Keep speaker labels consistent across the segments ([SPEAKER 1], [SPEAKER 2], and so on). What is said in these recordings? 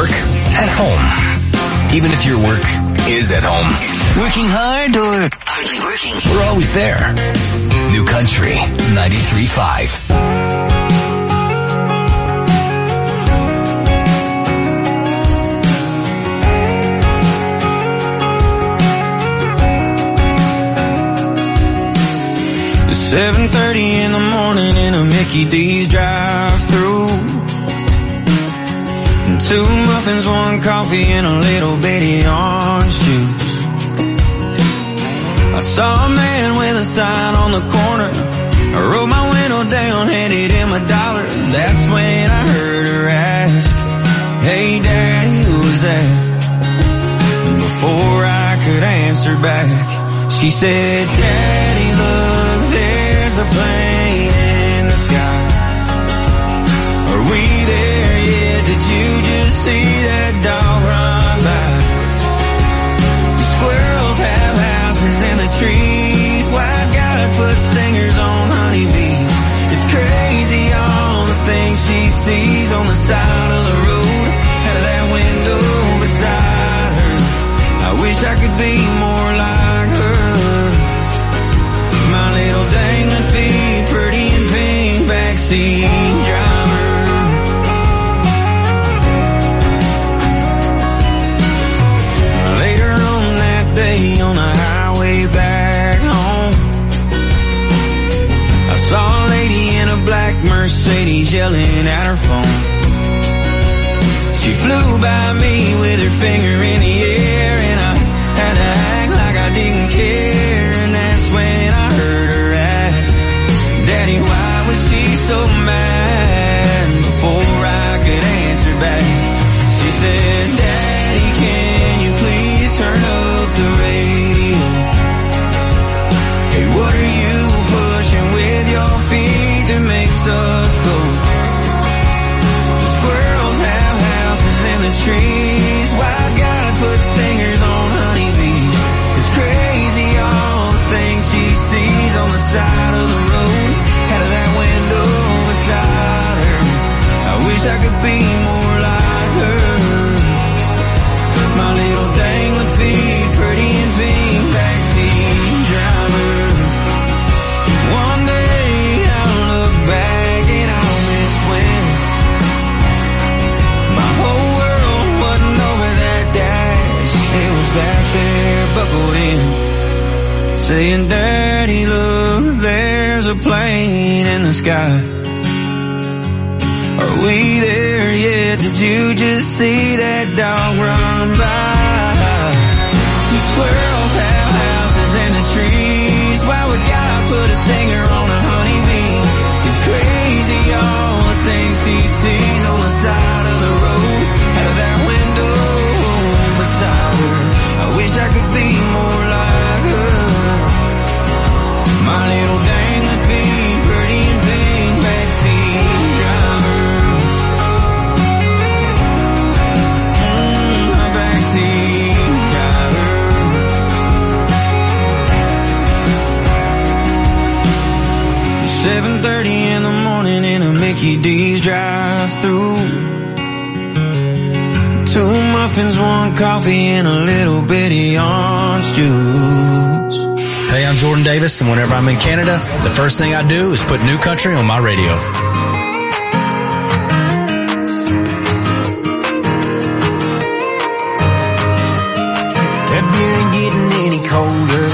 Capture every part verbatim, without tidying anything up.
[SPEAKER 1] work at home. Even if your work is at home. Working hard or hardly working. We're always there. New Country ninety-three point five.
[SPEAKER 2] seven thirty in the morning in a Mickey D's drive-thru. Two muffins, one coffee, and a little bitty orange juice. I saw a man with a sign on the corner. I rolled my window down, handed him a dollar. That's when I heard her ask, "Hey Daddy, who was that?" And before I could answer back, she said, "Daddy, look, there's a plane in the sky. Are we there yet? Did you just see that dog run by? The squirrels have houses in the trees. Why God put stingers on honeybees? It's crazy all the things she sees on the side of the road, out of that window beside her. I wish I could be more like her. My little dangling feet, pretty and pink, backseat driver." Later on that day on the highway back home, I saw a lady in a black Mercedes yelling at her phone. She flew by me with her finger in the air, and I had to act like I didn't care. And that's when I heard her ask, "Daddy, why was she so mad?" Before I could answer back, she said, "Daddy, can you please turn up the radio? Hey, what are you pushing with your feet that makes us go? The squirrels have houses in the trees. Why God put stingers on honeybees? It's crazy all the things she sees on the side of the road, out of that window beside her. I wish I could be more like her. My little dangling feet, pretty and pink, backseat driver. One day I'll look back and I'll miss when my whole world wasn't over that dash. It was back there, buckled in, saying, "Daddy, look, there's a plane in the sky. Are we there yet? Did you just see that dog run by? The squirrels have houses in the trees. Why would God put a stinger on a honeybee? It's crazy all the things he sees on the side of the road, out of that window beside her. I wish I could be more like her. My little dangling feet, pretty and pink, backseat driver." Mm, my backseat driver. seven thirty in the morning in a Mickey D's drive-thru. Two muffins, one coffee, and a little bitty orange juice.
[SPEAKER 3] Hey, I'm Jordan Davis, and whenever I'm in Canada, the first thing I do is put New Country on my radio.
[SPEAKER 4] That beer ain't getting any colder,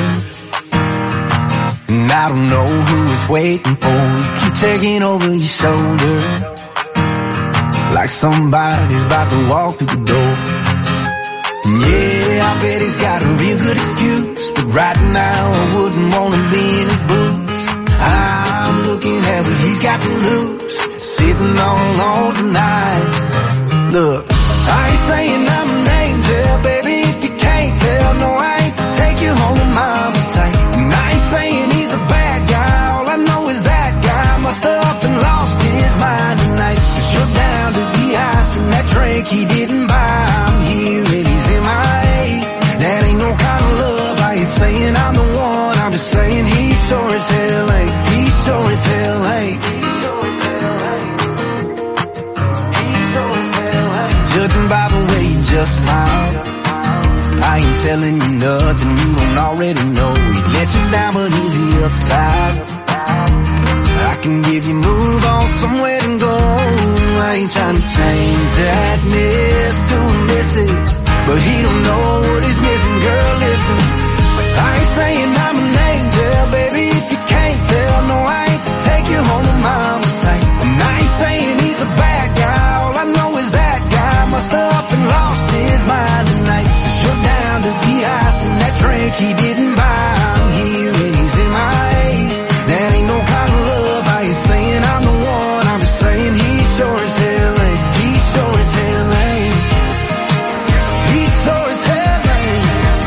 [SPEAKER 4] and I don't know who it's waiting for. You keep taking over your shoulder, like somebody's about to walk through the door. Yeah, I bet he's got a real good excuse, but right now I wouldn't want to be in his boots. I'm looking at what he's got to lose, sitting all alone tonight. Look, I ain't saying I'm an angel, baby, if you can't tell. No, I ain't take you home to mama tight. And I ain't saying he's a bad guy, all I know is that guy must have up and lost his mind tonight. Cause you're down to the ice and that drink he didn't buy. I'm here and he's in my eight. That ain't no kind of love. I ain't saying I'm the one, I'm just saying he sure as hell ain't. He sure as hell ain't. He sure as hell ain't. He sure as hell ain't. judging by the way you just smile. I ain't telling you nothing you don't already know. He let you down, but he's the upside. I can give you move on somewhere to go. I ain't trying to change that miss to a missus, but he don't know what he's missing, girl, listen. I ain't saying I'm an angel, baby, if you can't tell. No, I ain't to take you home to mama tight. And I ain't saying he's a bad guy, all I know is that guy must have up and lost his mind tonight. Cause you're down to the ice and that drink he didn't buy. I'm here and he's in my head. That ain't no kind of love, I ain't saying I'm the one, I'm just saying he sure as hell ain't. He sure as hell ain't. He sure as hell ain't.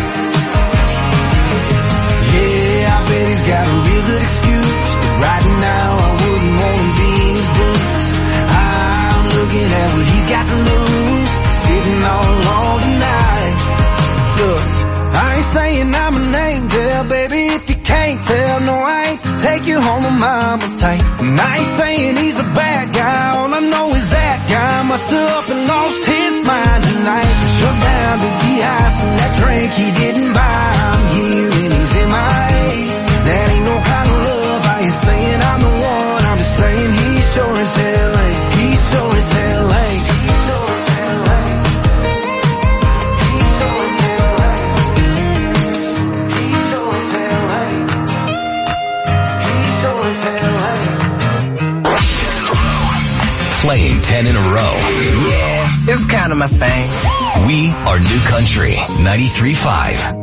[SPEAKER 4] Yeah, I bet he's got a real good excuse, but right now I wouldn't want to be in his boots. I'm looking at what he's got to lose, sitting all alone tonight. Look, I ain't saying I'm an angel, baby, if you can't tell. No, I ain't take you home to mama tight. And I ain't saying he's a bad guy, all I know is that guy must have up and lost his mind tonight. Shut down to the ice and that drink he didn't buy. I'm here and he's in my head. That ain't no kind of love, I ain't saying I'm the one, I'm just saying he sure as hell ain't. He sure as hell ain't. He sure as hell ain't. He sure as hell ain't. He sure as hell ain't. He sure as hell ain't.
[SPEAKER 1] Playing ten in a row.
[SPEAKER 5] Yeah, it's kind of my thing.
[SPEAKER 1] We are New Country ninety-three point five.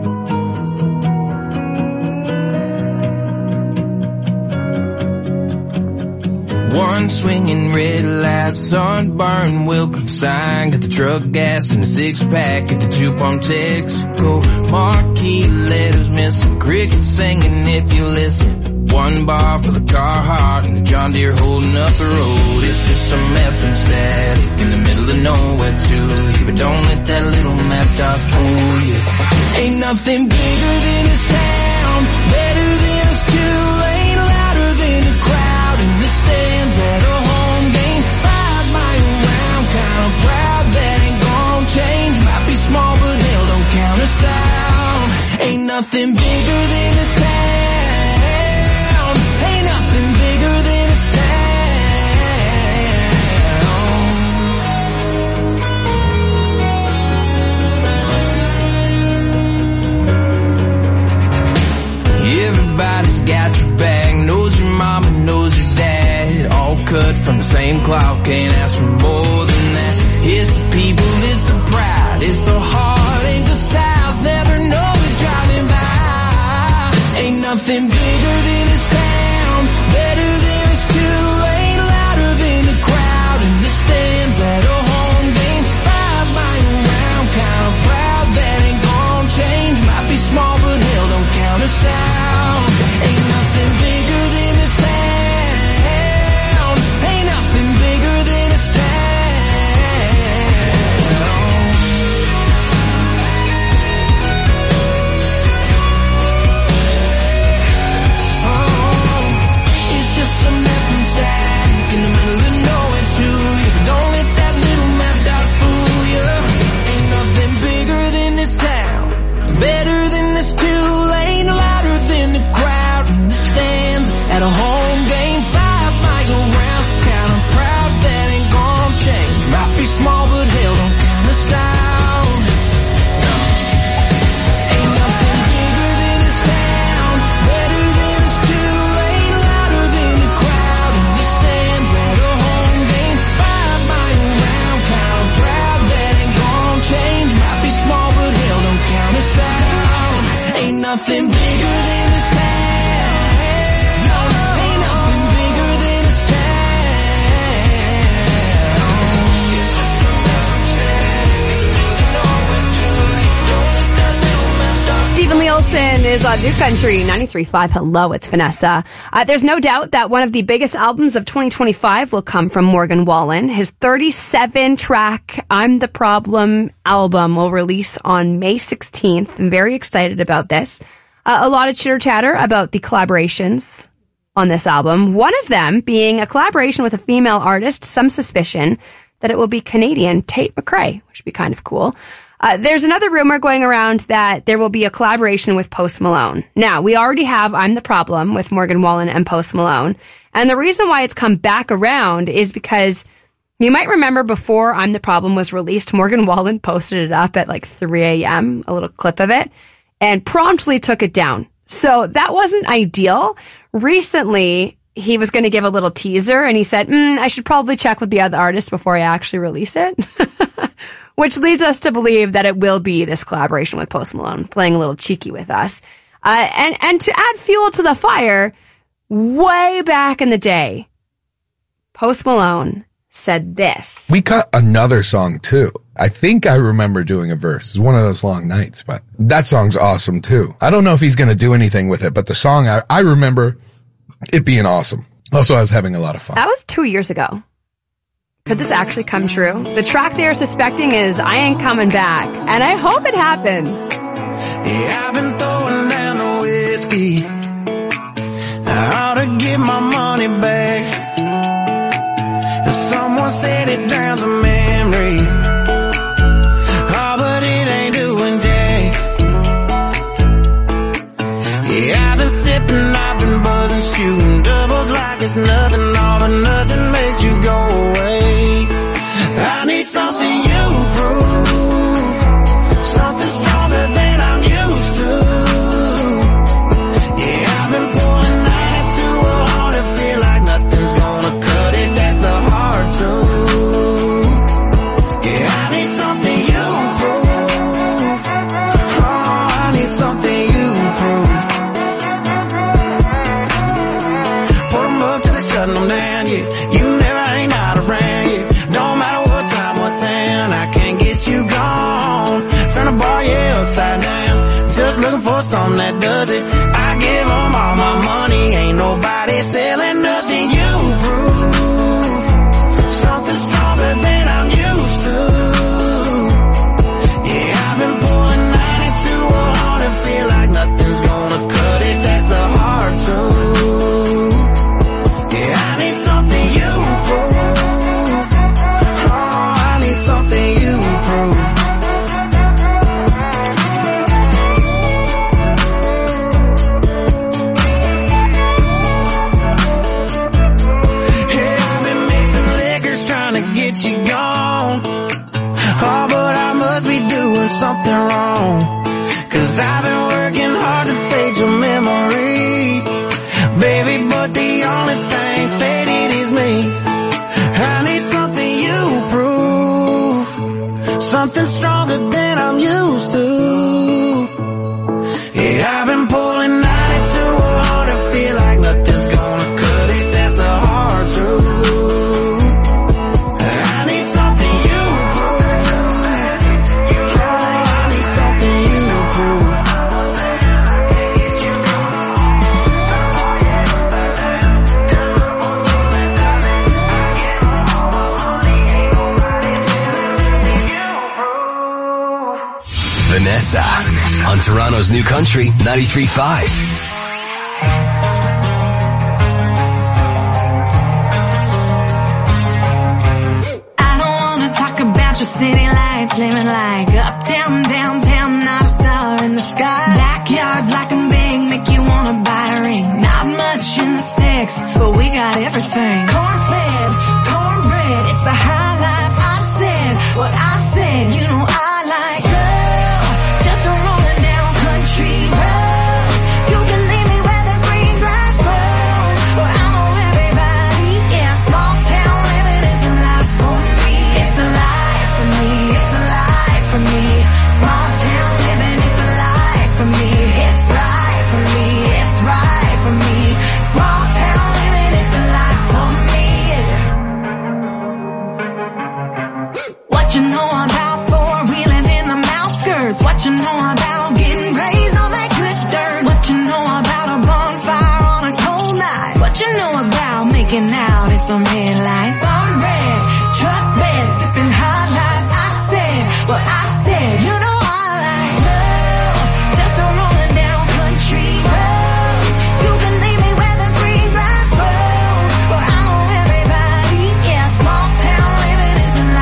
[SPEAKER 2] One swinging red light, sunburn, welcome sign. Got the truck gas and the six pack at the two pump Texaco. Marquee letters missing, crickets singing if you listen. One bar for the Carhartt and the John Deere holding up the road. It's just some effing static in the middle of nowhere to you, but don't let that little map dot fool you. Ain't nothing bigger than this town, better than this two-lane, louder than the crowd in the stands at a home game. Five mile round, kinda proud that ain't gon' change. Might be small, but hell don't count us out. Ain't nothing bigger than this town. Ain't nothing bigger than this town. Everybody's got your back, knows your mama, knows your dad. All cut from the same cloth, can't ask for more than that. It's the people, it's the pride, it's the heart, ain't the styles, never know it driving by. Ain't nothing bigger than this town, better than this two-lane, louder than the crowd in the stands at a home game. Five mile round, kinda proud that ain't gon' change. Might be small, but hell don't count us out. Ain't nothing bigger than this town. Ain't nothing bigger than this town. Oh, it's just some effing static in the middle of nowhere to you, but don't let that little map dot fool you. Ain't nothing bigger than this town, better than this two-lane, louder than the crowd in the stands at a home game. Five mile round, kinda proud that ain't gon' change. Might be small, but hell don't count us out. No. Ain't nothing bigger than this town, better than this two-lane, louder than the crowd in the stands at a home game. Five mile round, kinda proud that ain't gon' change. Might be small, but hell don't count us out. Ain't nothing bigger than this town. No, ain't nothing bigger than this town. It's just some effing static in the middle of nowhere to you. Don't let that little map dot.
[SPEAKER 6] Stephen Lee Olsen is on New Country ninety-three point five. Hello, it's Vanessa. Uh, there's no doubt that one of the biggest albums of twenty twenty-five will come from Morgan Wallen. His thirty-seven track I'm the Problem album will release on May sixteenth. I'm very excited about this. Uh, a lot of chitter chatter about the collaborations on this album. One of them being a collaboration with a female artist, Some Suspicion. that it will be Canadian Tate McRae, which would be kind of cool. Uh, there's another rumor going around that there will be a collaboration with Post Malone. Now, we already have I'm the Problem with Morgan Wallen and Post Malone. And the reason why it's come back around is because you might remember before I'm the Problem was released, Morgan Wallen posted it up at like three a.m., a little clip of it, and promptly took it down. So that wasn't ideal. Recently, he was going to give a little teaser, and he said, mm, I should probably check with the other artists before I actually release it. Which leads us to believe that it will be this collaboration with Post Malone, playing a little cheeky with us. Uh, and, and to add fuel to the fire, way back in the day, Post Malone said this.
[SPEAKER 7] We cut another song too. I think I remember doing a verse. It's one of those long nights, but that song's awesome too. I don't know if he's going to do anything with it, but the song, I, I remember it being awesome. Also, I was having a lot of fun.
[SPEAKER 6] That was two years ago. Could this actually come true? The track they are suspecting is I Ain't Coming Back, and I hope it happens.
[SPEAKER 2] Yeah, I've been throwing down the whiskey. I ought to get my money back. Someone said it drowns a memory. Oh, but it ain't doing jack. Yeah, I've been sipping, I've been buzzing, shooting doubles like it's nothing. All but nothing makes you go away. I need something you prove, something stronger than I'm used to. Yeah, I've been pulling ninety-two hard to feel like nothing's gonna cut it. That's the hard truth. Yeah, I need something you prove. Oh, I need something you prove. Put them up till they shutting them down, yeah. You never ain't out around, yeah. Don't matter what time, what town, I can't get you gone. Turn the bar, yeah, upside down. Just looking for something that does it. I give them all my money, ain't nobody selling nothing. You prove something stronger than I'm used to. Yeah, I've been pulling ninety-two hard and feel like nothing's gonna cut it. That's the hard truth. Yeah, I need something you prove. Oh, I need something you prove. Yeah, I've been mixing liquors trying to get you gone. Oh, but I must be doing something wrong. Cause I've been working hard to fade your memory, baby, but the only thing faded is me. I need something you prove, something stronger than I'm used to. Yeah, I've been pulling ninety-two hard to feel like nothing's gonna cut it. That's a hard truth. I need something you prove. Oh, I need something you prove.
[SPEAKER 1] Vanessa on Toronto's New Country ninety-three point five.
[SPEAKER 8] I don't wanna talk about your city lights, living like uptown, downtown, not a star in the sky. Backyards like a big, make you wanna buy a ring. Not much in the sticks, but we got everything. Corn-fed, cornbread, it's the high life. I said what I said, you know I like slow, just a rolling down country roads. You can leave me where the green grass grows, where I know everybody. Yeah, small town living is the life for me. It's the life for me. It's the life for me. Small town living is the life for me. It's right for me. It's right for me. Small town living is the life for me. What you know about four-wheeling in the outskirts? What you know about getting raised on that good dirt? What you know about a bonfire on a cold night? What you know about making out in some headlights? Farm red, truck bed, sipping hot life. I said what I said, you know I like slow, just a rolling down country roads. You can leave me where the green grass grows, where I know everybody. Yeah, small town living is the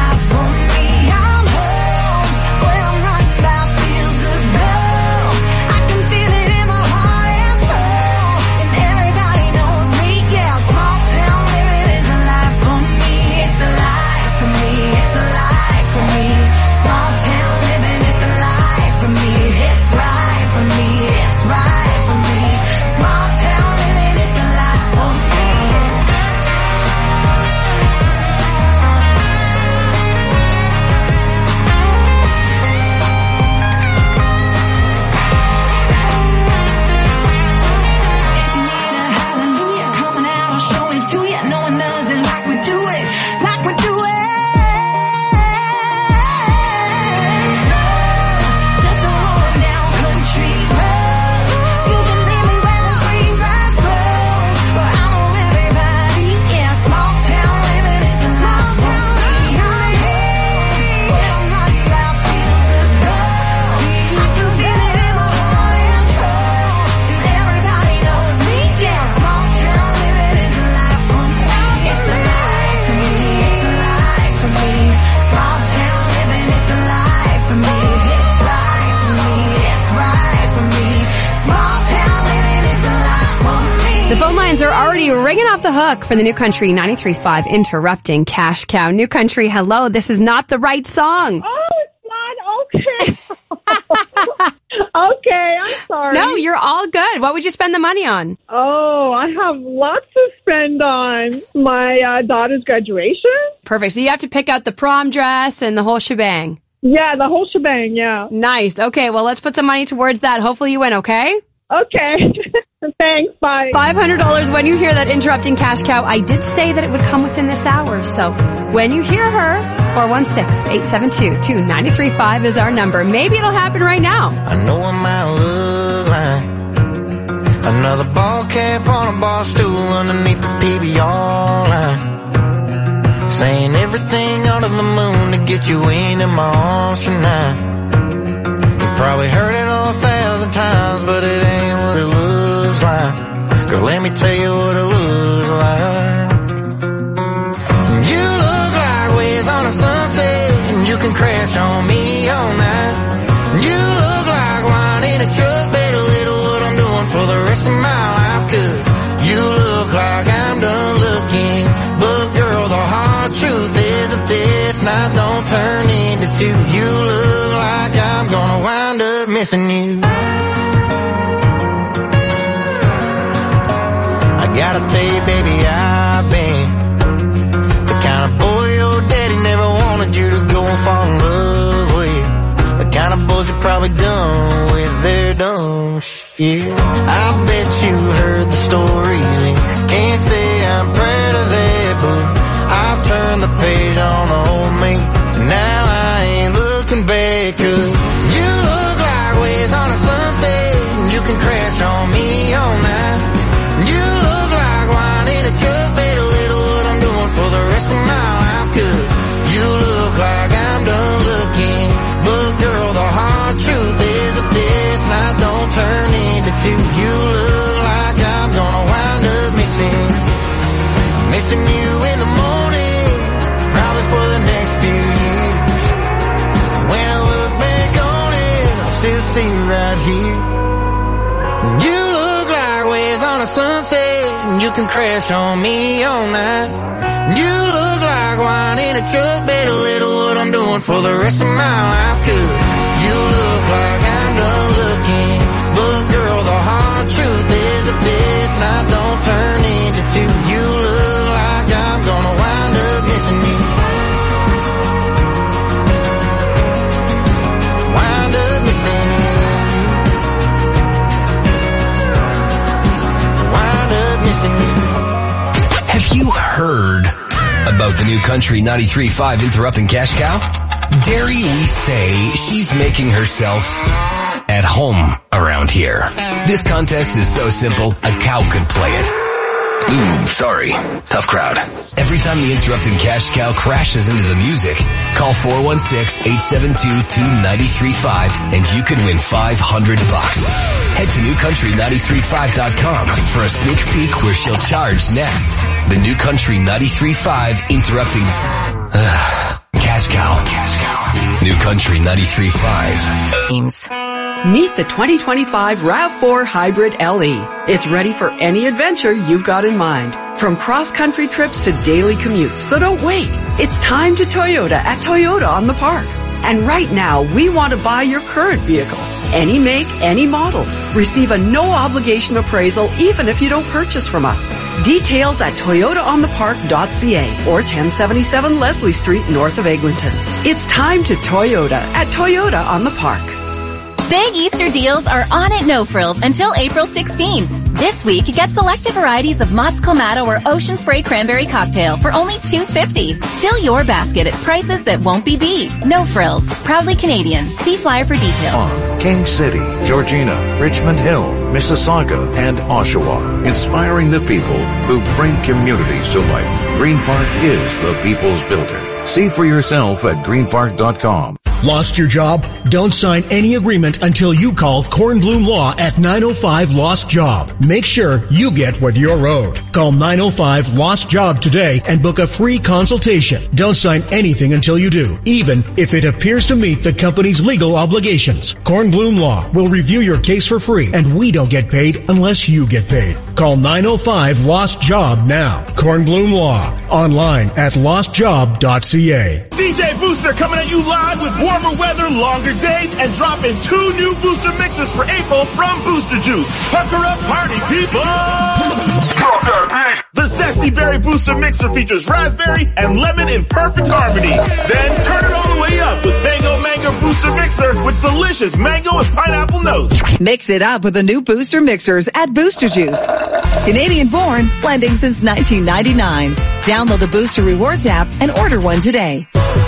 [SPEAKER 6] phones are already ringing off the hook for the New Country ninety-three point five Interrupting Cash Cow. New Country, hello. This is not the right song.
[SPEAKER 9] Oh, it's not? Okay. Okay, I'm sorry.
[SPEAKER 6] No, you're all good. What would you spend the money on?
[SPEAKER 9] Oh, I have lots to spend on my uh, daughter's graduation.
[SPEAKER 6] Perfect. So you have to pick out the prom dress and the whole shebang.
[SPEAKER 9] Yeah, the whole shebang, yeah.
[SPEAKER 6] Nice. Okay, well, let's put some money towards that. Hopefully you win, okay?
[SPEAKER 9] Okay. Thanks, bye.
[SPEAKER 6] five hundred dollars when you hear that Interrupting Cash Cow. I did say that it would come within this hour, so when you hear her, four one six, eight seven two, two nine three five is our number. Maybe it'll happen right now.
[SPEAKER 10] I know I might look like another ball cap on a bar stool underneath the P B R line, saying everything under the moon to get you into my arms tonight. You probably heard it all a thousand times, but it ain't what it looks like. Girl, let me tell you what it looks like. You look like waves on a sunset, and you can crash on me all night. You look like wine in a truck, better little what I'm doing for the rest of my life. Cause you look like I'm done looking, but girl, the hard truth is if this night don't turn into two, you look like I'm gonna wind up missing you. I gotta tell you, baby, I've been the kind of boy your daddy never wanted you to go and fall in love with. The kind of boys you probably done with their dumb shit. I bet you heard the stories and can't say I'm proud of that, but I've turned the page on old me. Now I ain't looking back, cause you look like waves on a sunset, and you can crash on me all night. You look like wine in a truck, better little what I'm doing for the rest of my life. Cause you look like I'm done looking, but girl, the hard truth is that this night don't turn into two. You look like I'm gonna wind up missing, missing you in the morning, probably for the next few years. When I look back on it, I still see you right here. You look like waves on a sunset, and you can crash on me all night. You look like wine in a truck, better little what I'm doing for the rest of my life. Cause you look like I'm done looking, but girl, the hard truth is that this night don't turn into two. You look like I'm gonna wind up missing you. Wind up missing you.
[SPEAKER 1] Have you heard about the New Country ninety-three point five Interrupting Cash Cow? Dare we say she's making herself at home around here. This contest is so simple, a cow could play it. Ooh, sorry. Tough crowd. Every time the Interrupting Cash Cow crashes into the music, call four one six, eight seven two, two nine three five and you can win five hundred bucks. Head to new country nine three five dot com for a sneak peek where she'll charge next. The New Country ninety-three point five Interrupting uh, Cash Cow. New Country ninety-three point five.
[SPEAKER 11] Teams. Meet the twenty twenty-five RAV four Hybrid L E. It's ready for any adventure you've got in mind. From cross-country trips to daily commutes. So don't wait. It's time to Toyota at Toyota on the Park. And right now, we want to buy your current vehicle. Any make, any model. Receive a no-obligation appraisal even if you don't purchase from us. Details at toyota on the park dot c a or ten seventy-seven Leslie Street north of Eglinton. It's time to Toyota at Toyota on the Park.
[SPEAKER 12] Big Easter deals are on at No Frills until April sixteenth. This week, get selected varieties of Mott's Clamato or Ocean Spray Cranberry Cocktail for only two fifty. Fill your basket at prices that won't be beat. No Frills. Proudly Canadian. See flyer for details.
[SPEAKER 13] On King City, Georgina, Richmond Hill, Mississauga, and Oshawa. Inspiring the people who bring communities to life. Green Park is the people's builder. See for yourself at green park dot com.
[SPEAKER 14] Lost your job? Don't sign any agreement until you call Kornblum Law at nine oh five Lost Job. Make sure you get what you're owed. Call nine oh five Lost Job today and book a free consultation. Don't sign anything until you do, even if it appears to meet the company's legal obligations. Kornblum Law will review your case for free, and we don't get paid unless you get paid. Call nine oh five LOST JOB now. Kornblum Law. Online at lost job dot c a.
[SPEAKER 15] D J Booster coming at you live with warmer weather, longer days, and dropping two new booster mixes for April from Booster Juice. Pucker up, party people! The Zesty Berry Booster Mixer features raspberry and lemon in perfect harmony. Then turn it all the way up with Mango Mango Booster Mixer with delicious mango and pineapple notes.
[SPEAKER 16] Mix it up with the new Booster Mixers at Booster Juice. Canadian born, blending since nineteen ninety-nine. Download the Booster Rewards app and order one today.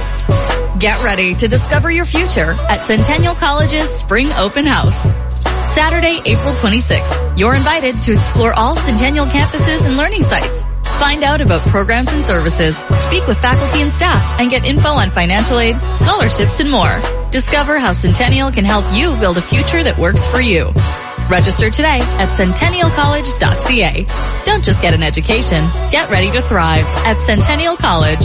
[SPEAKER 17] Get ready to discover your future at Centennial College's Spring Open House. Saturday, April twenty-sixth. You're invited to explore all Centennial campuses and learning sites. Find out about programs and services, speak with faculty and staff, and get info on financial aid, scholarships, and more. Discover how Centennial can help you build a future that works for you. Register today at centennial college dot c a. Don't just get an education, get ready to thrive at Centennial College.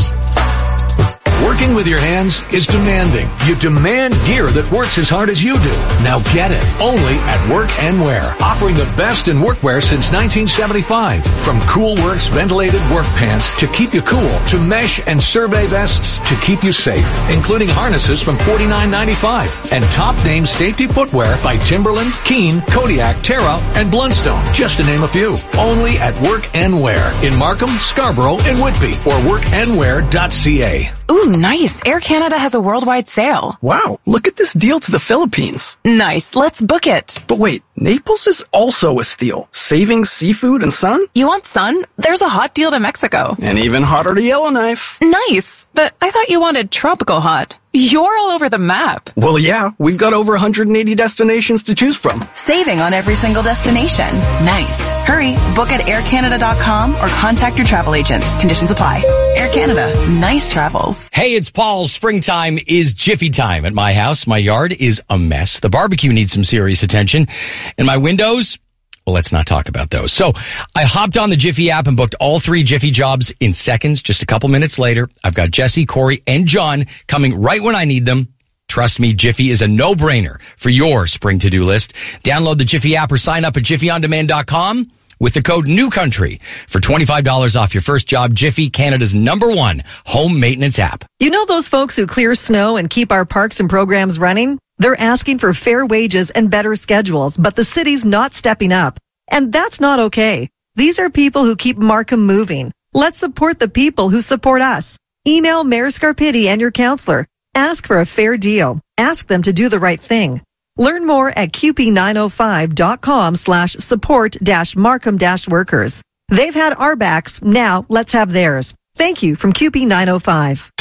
[SPEAKER 13] Working with your hands is demanding. You demand gear that works as hard as you do. Now get it. Only at Work and Wear. Offering the best in workwear since nineteen seventy-five. From Cool Works ventilated work pants to keep you cool, to mesh and survey vests to keep you safe, including harnesses from forty-nine ninety-five. And top name safety footwear by Timberland, Keen, Kodiak, Terra, and Blundstone, just to name a few. Only at Work and Wear in Markham, Scarborough, and Whitby, or work and wear dot c a.
[SPEAKER 18] Ooh, nice. Air Canada has a worldwide sale.
[SPEAKER 19] Wow, look at this deal to the Philippines.
[SPEAKER 18] Nice. Let's book it.
[SPEAKER 19] But wait, Naples is also a steal. Saving seafood and sun?
[SPEAKER 18] You want sun? There's a hot deal to Mexico.
[SPEAKER 19] And even hotter to Yellowknife.
[SPEAKER 18] Nice. But I thought you wanted tropical hot. You're all over the map.
[SPEAKER 19] Well, yeah, we've got over one hundred eighty destinations to choose from.
[SPEAKER 16] Saving on every single destination. Nice. Hurry, book at air canada dot com or contact your travel agent. Conditions apply. Air Canada. Nice travels.
[SPEAKER 20] Hey, it's Paul. Springtime is Jiffy time at my house. My yard is a mess. The barbecue needs some serious attention. And my windows, well, let's not talk about those. So I hopped on the Jiffy app and booked all three Jiffy jobs in seconds. Just a couple minutes later, I've got Jesse, Corey, and John coming right when I need them. Trust me, Jiffy is a no-brainer for your spring to-do list. Download the Jiffy app or sign up at jiffy on demand dot com with the code NEWCOUNTRY for twenty-five dollars off your first job. Jiffy, Canada's number one home maintenance app.
[SPEAKER 21] You know those folks who clear snow and keep our parks and programs running? They're asking for fair wages and better schedules, but the city's not stepping up. And that's not okay. These are people who keep Markham moving. Let's support the people who support us. Email Mayor Scarpitti and your counselor. Ask for a fair deal. Ask them to do the right thing. Learn more at q p nine oh five dot com slash support dash Markham dash workers. They've had our backs. Now let's have theirs. Thank you from Q P nine oh five.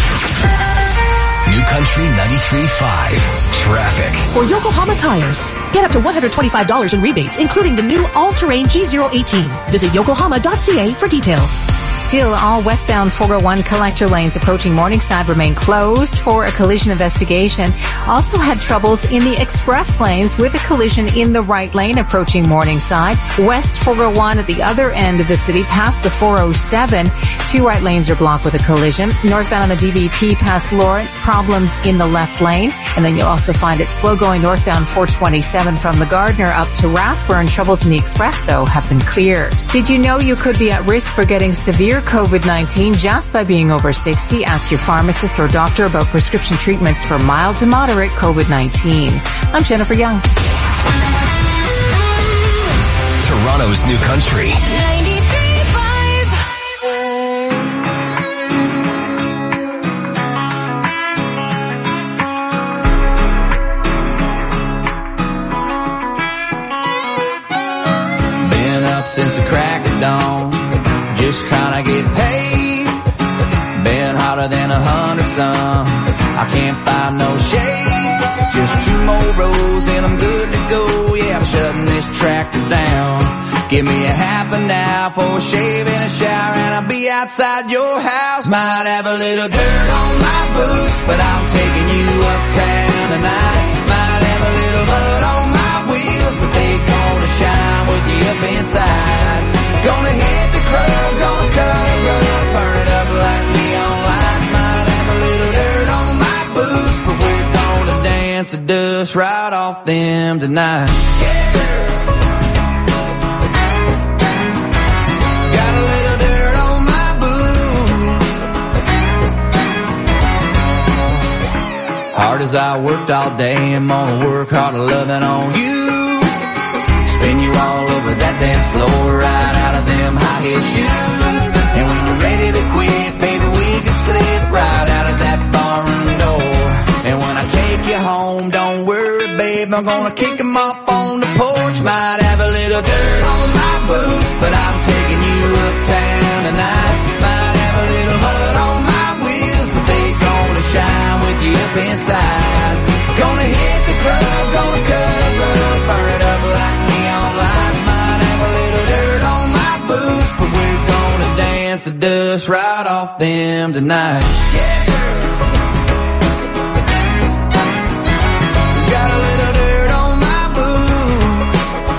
[SPEAKER 1] New Country ninety-three point five. Traffic.
[SPEAKER 22] For Yokohama Tires, get up to one hundred twenty-five dollars in rebates, including the new all-terrain G zero eighteen. Visit yokohama dot c a for details.
[SPEAKER 23] Still, all westbound four oh one collector lanes approaching Morningside remain closed for a collision investigation. Also had troubles in the express lanes with a collision in the right lane approaching Morningside. West four oh one at the other end of the city past the four oh seven. Two right lanes are blocked with a collision. Northbound on the D V P past Lawrence, problems in the left lane. And then you'll also find it slow going northbound four twenty-seven from the Gardner up to Rathburn. Troubles in the express, though, have been cleared. Did you know you could be at risk for getting severe COVID nineteen just by being over sixty? Ask your pharmacist or doctor about prescription treatments for mild to moderate COVID nineteen. I'm Jennifer Young.
[SPEAKER 1] Toronto's New Country.
[SPEAKER 2] Since the crack of dawn, just trying to get paid. Been hotter than a hundred suns. I can't find no shade. Just two more rows and I'm good to go. Yeah, I'm shutting this tractor down. Give me a half an hour for a shave and a shower, and I'll be outside your house. Might have a little dirt on my boots, but I'm taking you uptown tonight. Might have a little mud on my wheels, but they gonna shine with you up inside. Gonna hit the club, gonna cut a rug, burn it up like neon lights. Might have a little dirt on my boots, but we're gonna dance the dust right off them tonight. Yeah. Hard as I worked all day, I'm gonna work harder loving on you. Spin you all over that dance floor, right out of them high-heel shoes. And when you're ready to quit, baby, we can slip right out of that barroom door. And when I take you home, don't worry, babe, I'm gonna kick 'em off on the porch. Might have a little dirt on my boots, but I'm taking you uptown tonight. Might have a little mud on my wheels, but they gonna shine with you up inside. Gonna hit the club, gonna cut a rug, burn it up like neon lights. Might have a little dirt on my boots, but we're gonna dance the dust right off them tonight. Yeah. Got a little dirt on my boots.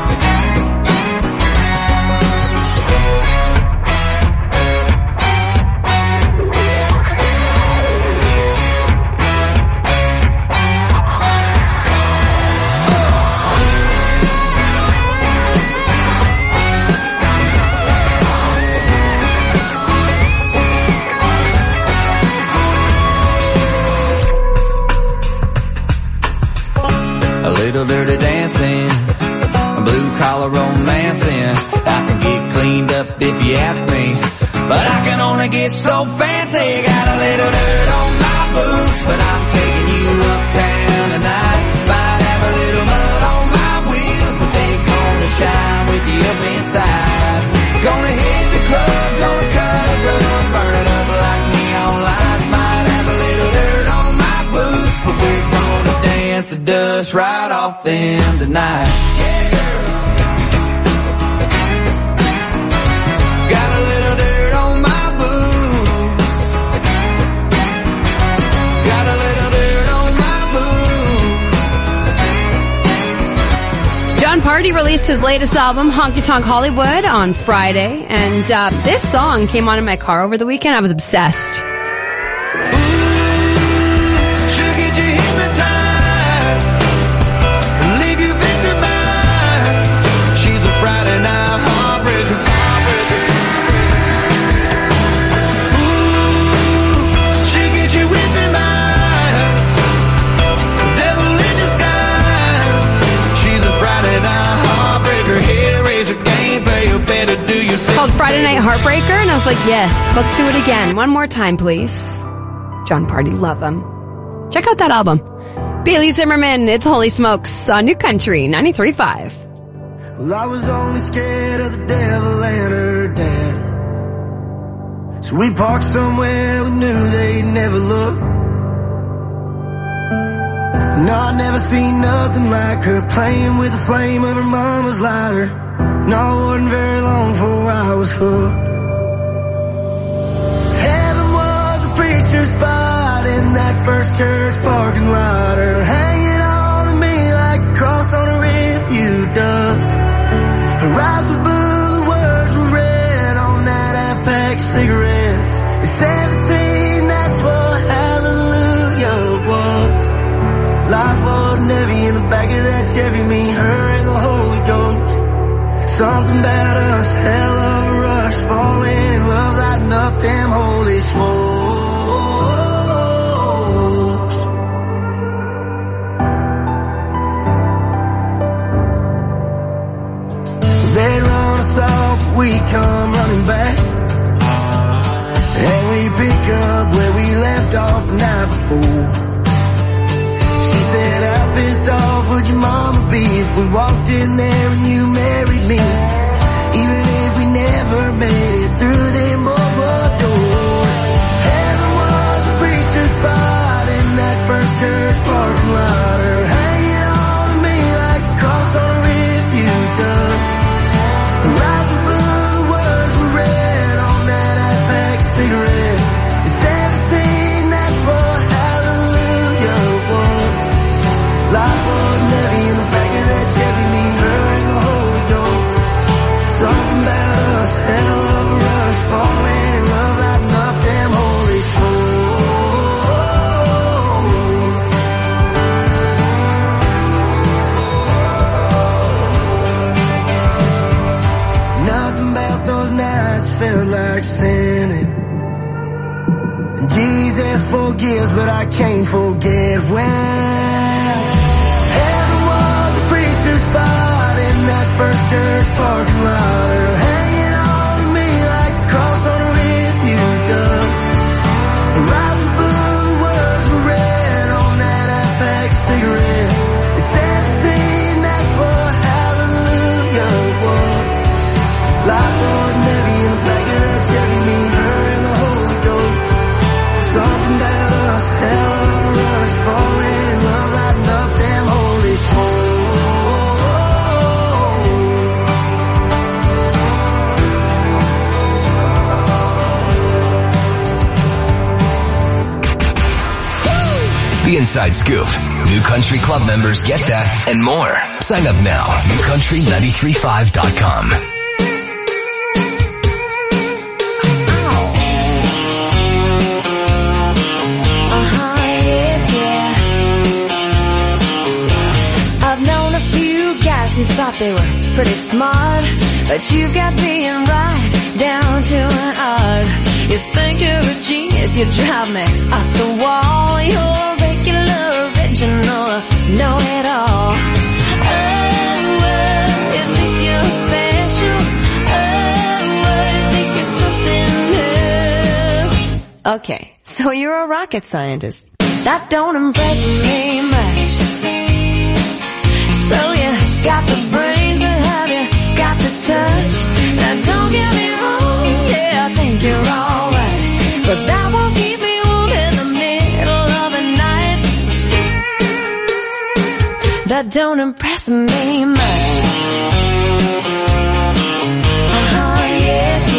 [SPEAKER 2] A little dirty dancing, a blue collar romancing. I can get cleaned up if you ask me, but I can only get so fancy. Got a little dirt on my boots, but I'm taking you uptown tonight. Might have a little mud on my wheels, but they gonna shine with you up inside. Gonna hit the club, gonna cut a rug, burn it up like neon lights. Might have a little dirt on my boots, but we're gonna dance the dust right off them tonight. Yeah, girl. Got a little dirt on my boots. Got a little dirt on my boots.
[SPEAKER 6] John Party released his latest album, Honky Tonk Hollywood, on Friday, and uh, this song came on in my car over the weekend. I was obsessed. Called Friday Night Heartbreaker, and I was like, yes, let's do it again. One more time, please. John Party, love him. Check out that album. Bailey Zimmerman, it's Holy Smokes on New Country ninety-three point five.
[SPEAKER 3] Well, I was only scared of the devil and her dad, so we parked somewhere we knew they'd never look. No, I never seen nothing like her, playing with the flame of her mama's lighter. No, it wasn't very long before I was hooked. Heaven was a preacher's spot in that first church parking lot, her hanging on to me like a cross on a rearview does. Her eyes were blue, the words were red on that half-pack of cigarettes. At seventeen, that's what hallelujah was. Life wasn't heavy in the back of that Chevy, me, her, and the Holy Ghost. Something about us, hell of a rush, falling in love, lighting up them holy smokes. They'd run us off, but we come running back, and we pick up where we left off the night before. She said, how pissed off would your mama be if we walked in there and you married me? Even if we never made it through them mobile doors. Heaven was a preacher's spot in that first church parking lot, her hanging on to me like a cross on a rearview does. Her eyes were blue, the words were red on that half-pack of cigarettes. At seventeen, that's what hallelujah was. Life wasn't heavy in the back of that Chevy, me, her, and the Holy Ghost. Something about us, hell of a rush, falling in love, lighting up them holy smokes. I can't forget when heaven was a preacher's spot in that first church parking lot, or hanging on to me like a cross on a refuse dump. The rising blue words were red on that half-pack of cigarettes. At seventeen, that's what hallelujah was. Life wasn't heavy in the back of that Chevy, me, her, and the Holy Ghost. Something about us, hell of a rush, falling in love, lighting up them holy smokes.
[SPEAKER 1] The Inside Scoop. New Country Club members get that and more. Sign up now. new country nine three five dot com.
[SPEAKER 8] Who thought they were pretty smart, but you got being right down to an art. You think you're a genius, you drive me up the wall. You're a regular, original, know-it-all. Oh, well, you think you're special. Oh, well, you think you're something else. Okay, so you're a rocket scientist. That don't impress me much. So you got the brains, but have you got the touch? Now don't get me wrong, yeah, I think you're alright, but that won't keep me warm in the middle of the night. That don't impress me much. Uh-huh, yeah,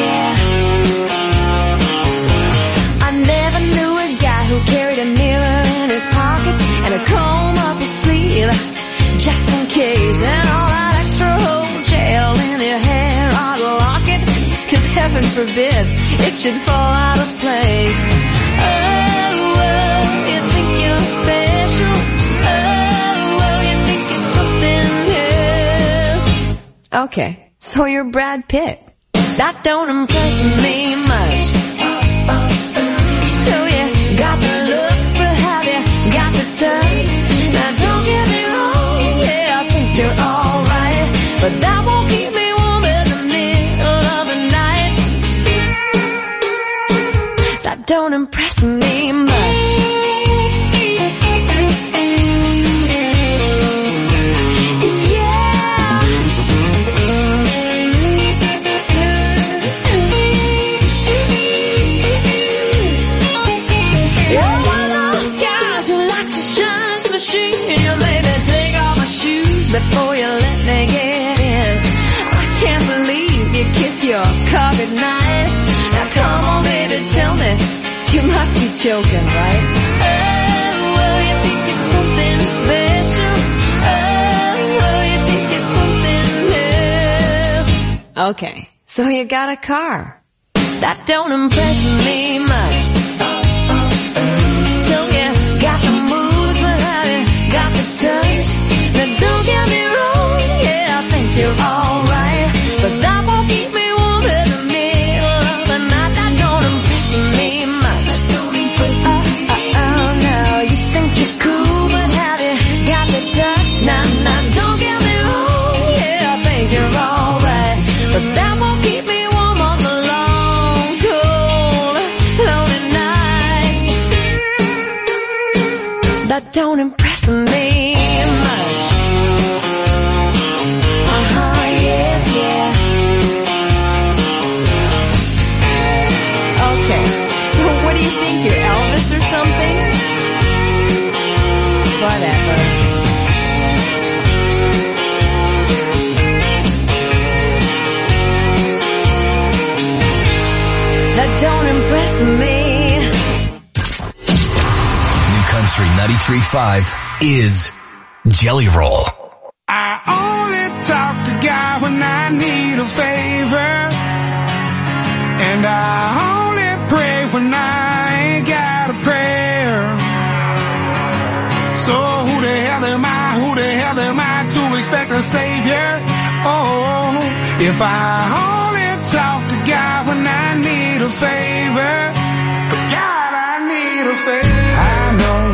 [SPEAKER 8] yeah. I never knew a guy who carried a mirror in his pocket and a comb up his sleeve, just in case, and all that extra whole gel in your hair, I'd lock it, cause heaven forbid it should fall out of place. Oh, well, you think you're special. Oh, well, you think it's something else. Okay, so you're Brad Pitt. That don't impress me much. So you got the looks, but have you got the touch? Now don't get me wrong, yeah, I think you're alright, but that won't keep me warm in the middle of the night. That don't impress me much. You're one of those guys who likes to shine to machine. You maybe take off my shoes before you let me get in. I can't believe you kiss your car goodnight. Now come on baby, tell me, you must be joking, right? Oh, well, you think you're something special. Oh, well, you think you're something else. Okay, so you got a car. That don't impress me much. So you got the moves, but have you got the touch? Now don't get me wrong, yeah, I think you're alright, but that won't keep me warm in the middle of the night. That don't impress me much. That don't impress me. Oh, oh, oh, no, you think you're cool, but have you got the touch? Now, now, don't get me wrong, yeah, I think you're alright, but that won't keep me warm on the long, cold, lonely nights. That don't impress me much. Uh-huh, yeah, yeah. Okay, so what do you think, you're Elvis or something? Whatever. That don't impress me.
[SPEAKER 1] New Country ninety-three point five is Jelly Roll.
[SPEAKER 2] I only talk to God when I need a favor, and I only pray when I ain't got a prayer. So who the hell am I, who the hell am I to expect a savior? Oh, if I only talk to God when I need a favor, God, I need a favor. I know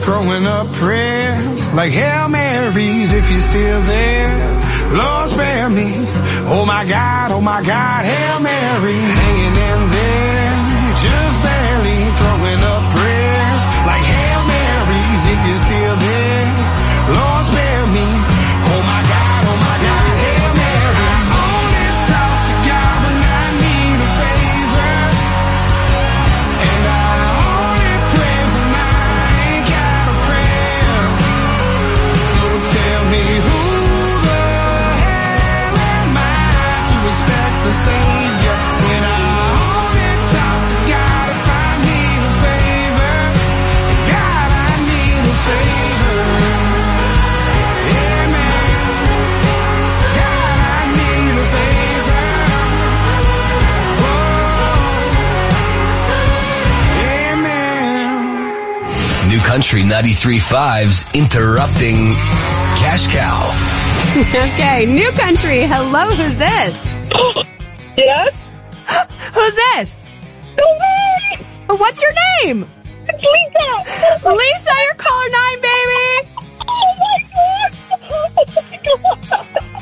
[SPEAKER 3] throwing up prayers like Hail Marys if you're still there. Lord spare me. Oh my God, oh my God, Hail Mary, hanging in there, just barely throwing up prayers like Hail Marys if you're still there. Lord spare me. Oh my God, oh my God, Hail Mary. I only talk to God when I need a favor, and I only pray when I ain't got a prayer. So tell me who the hell am I to expect the Savior when I only talk to God if I need a favor? God, I need a favor.
[SPEAKER 1] New Country ninety-three point five's Interrupting Cash Cow.
[SPEAKER 6] Okay, New Country. Hello, who's this?
[SPEAKER 9] Yes?
[SPEAKER 6] Who's this? Oh, what's your name?
[SPEAKER 9] It's Lisa.
[SPEAKER 6] Lisa, you're caller nine, baby.
[SPEAKER 9] Oh my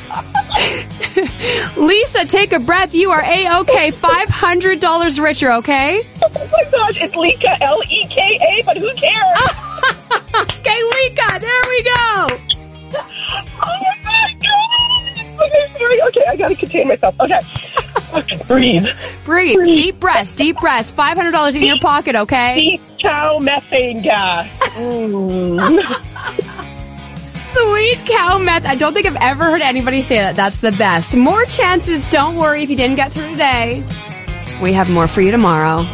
[SPEAKER 9] God.
[SPEAKER 6] Lisa, take a breath. You are A-OK. five hundred dollars richer, okay?
[SPEAKER 9] Oh my gosh, it's Lika, L E K A, but who cares?
[SPEAKER 6] Okay, Lika, there we go.
[SPEAKER 9] Oh my God. Okay, sorry. Okay, I gotta contain myself. Okay. Okay, breathe.
[SPEAKER 6] Breathe. Breathe. Deep breaths, deep breaths. five hundred dollars in your pocket, okay?
[SPEAKER 9] Deep cow methane gas. Mm.
[SPEAKER 6] Sweet cow meth. I don't think I've ever heard anybody say that. That's the best. More chances. Don't worry if you didn't get through today. We have more for you tomorrow.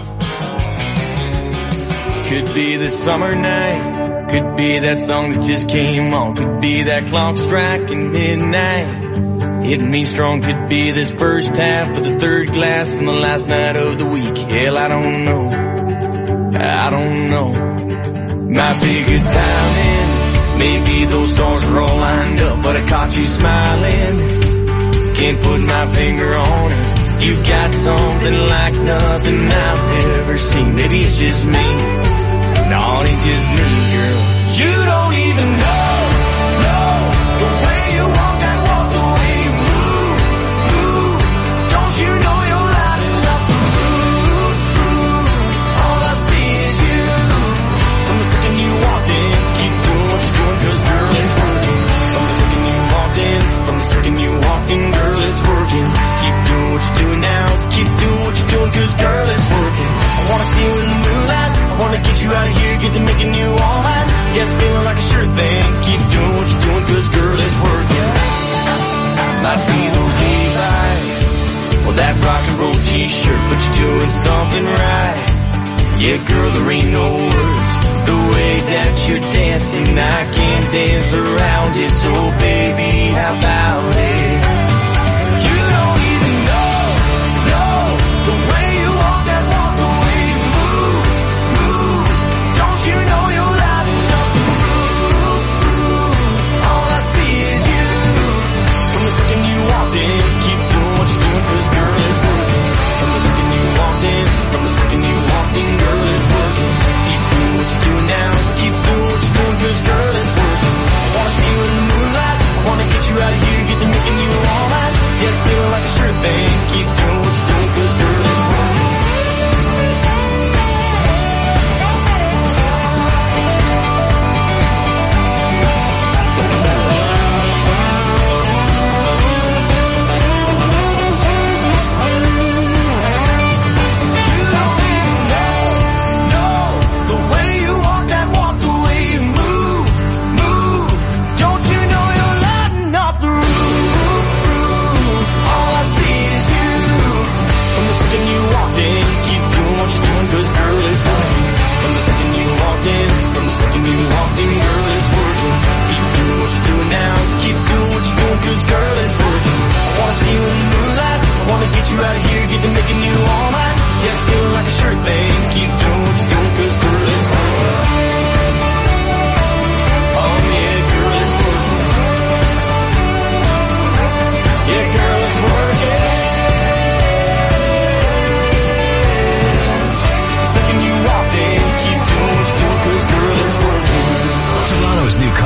[SPEAKER 2] Could be the summer night. Could be that song that just came on. Could be that clock striking midnight. Hitting me strong. Could be this first half of the third glass and the last night of the week. Hell, I don't know. I don't know. Might be good timing. Maybe those stars were all lined up, but I caught you smiling. Can't put my finger on it. You've got something like nothing I've ever seen. Maybe it's just me. No, it ain't just me, girl. You don't even know, know the way you walk that walk, the way you move, move. Don't you know you're lighting up the room, room. All I see is you. From the second you walked in, keep doing what you're doing, cause girl, it's working. From the second you walked in, from the second you walked in, girl, it's working. Keep doing what you're doing now, keep doing what you're doing, cause girl, it's working. I wanna see you in the moonlight, I wanna get you out of here, get to making you all mine. Yes, feeling like a sure thing, keep doing what you're doing, cause girl, it's working. Might be those Levi's, or that rock and roll t-shirt, but you're doing something right. Yeah, girl, there ain't no words. The way that you're dancing, I can't dance around it. So baby, how about it? You don't even know, know the way you walk that walk, the way you move, move. Don't you know you're lighting up the room, room. All I see is you. From the second you walked in, keep doing what you're doing, cause girl, it's working. From the second you walked in, from the second you walked in, girl, it's working. Keep doing what you're doing now, keep doing what you're doing, cause girl, it's working. I wanna see you in the moonlight, I wanna get you out of here, get to making you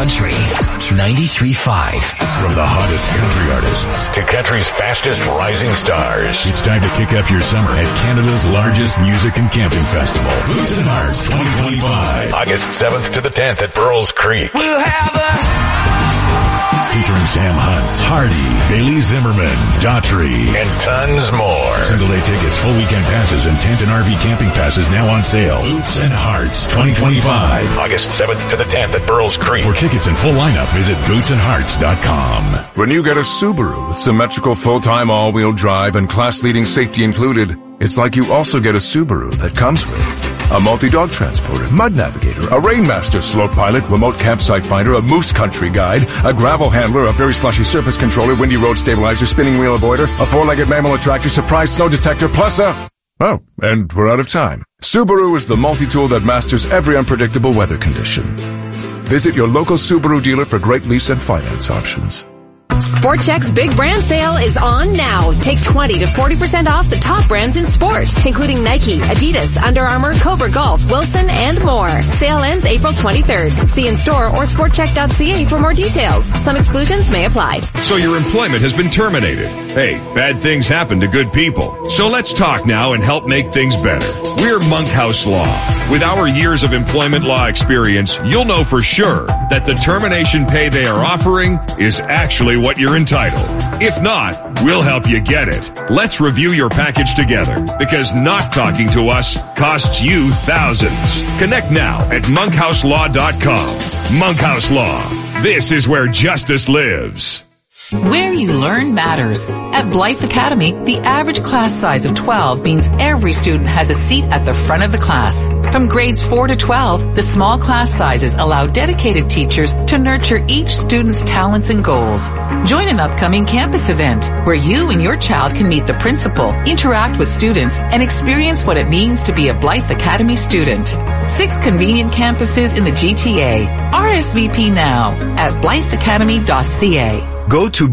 [SPEAKER 1] Country ninety-three point five.
[SPEAKER 4] From the hottest country artists to country's fastest rising stars, it's time to kick up your summer at Canada's largest music and camping festival, Boots and Hearts twenty twenty-five. August seventh to the tenth at Burles Creek.
[SPEAKER 2] We'll have a...
[SPEAKER 4] Featuring Sam Hunt, Hardy, Bailey Zimmerman, Daughtry, and tons more. Single day tickets, full weekend passes, and tent and R V camping passes now on sale. Boots and Hearts twenty twenty-five. August seventh to the tenth at Burles Creek. For tickets and full lineup, visit boots and hearts dot com.
[SPEAKER 5] When you get a Subaru with symmetrical full-time all-wheel drive and class-leading safety included, it's like you also get a Subaru that comes with a multi-dog transporter, mud navigator, a Rainmaster slope pilot, remote campsite finder, a moose country guide, a gravel handler, a very slushy surface controller, windy road stabilizer, spinning wheel avoider, a four-legged mammal attractor, surprise snow detector, plus a... Oh, and we're out of time. Subaru is the multi-tool that masters every unpredictable weather condition. Visit your local Subaru dealer for great lease and finance options.
[SPEAKER 7] Sport Chek's big brand sale is on now. Take twenty to forty percent off the top brands in sport, including Nike, Adidas, Under Armour, Cobra Golf, Wilson, and more. Sale ends April twenty-third. See in store or sport chek dot c a for more details. Some exclusions may apply.
[SPEAKER 24] So your employment has been terminated. Hey, bad things happen to good people. So let's talk now and help make things better. We're Monkhouse Law. With our years of employment law experience, you'll know for sure that the termination pay they are offering is actually what you're entitled. If not, we'll help you get it. Let's review your package together, because not talking to us costs you thousands. Connect now at monkhouse law dot com. Monkhouse Law. This is where justice lives.
[SPEAKER 25] Where you learn matters. At Blythe Academy, the average class size of twelve means every student has a seat at the front of the class. From grades four to twelve, the small class sizes allow dedicated teachers to nurture each student's talents and goals. Join an upcoming campus event where you and your child can meet the principal, interact with students, and experience what it means to be a Blythe Academy student. Six convenient campuses in the G T A. R S V P now at blythe academy dot c a.
[SPEAKER 26] Go to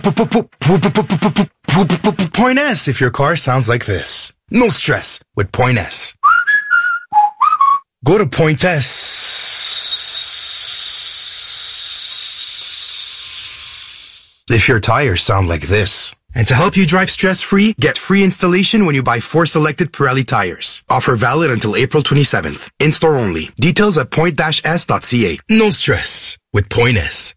[SPEAKER 26] Point S if your car sounds like this. No stress with Point S. Go to Point S if your tires sound like this. And to help you drive stress-free, get free installation when you buy four selected Pirelli tires. Offer valid until April twenty-seventh. In-store only. Details at point s dot c a. No stress with Point S.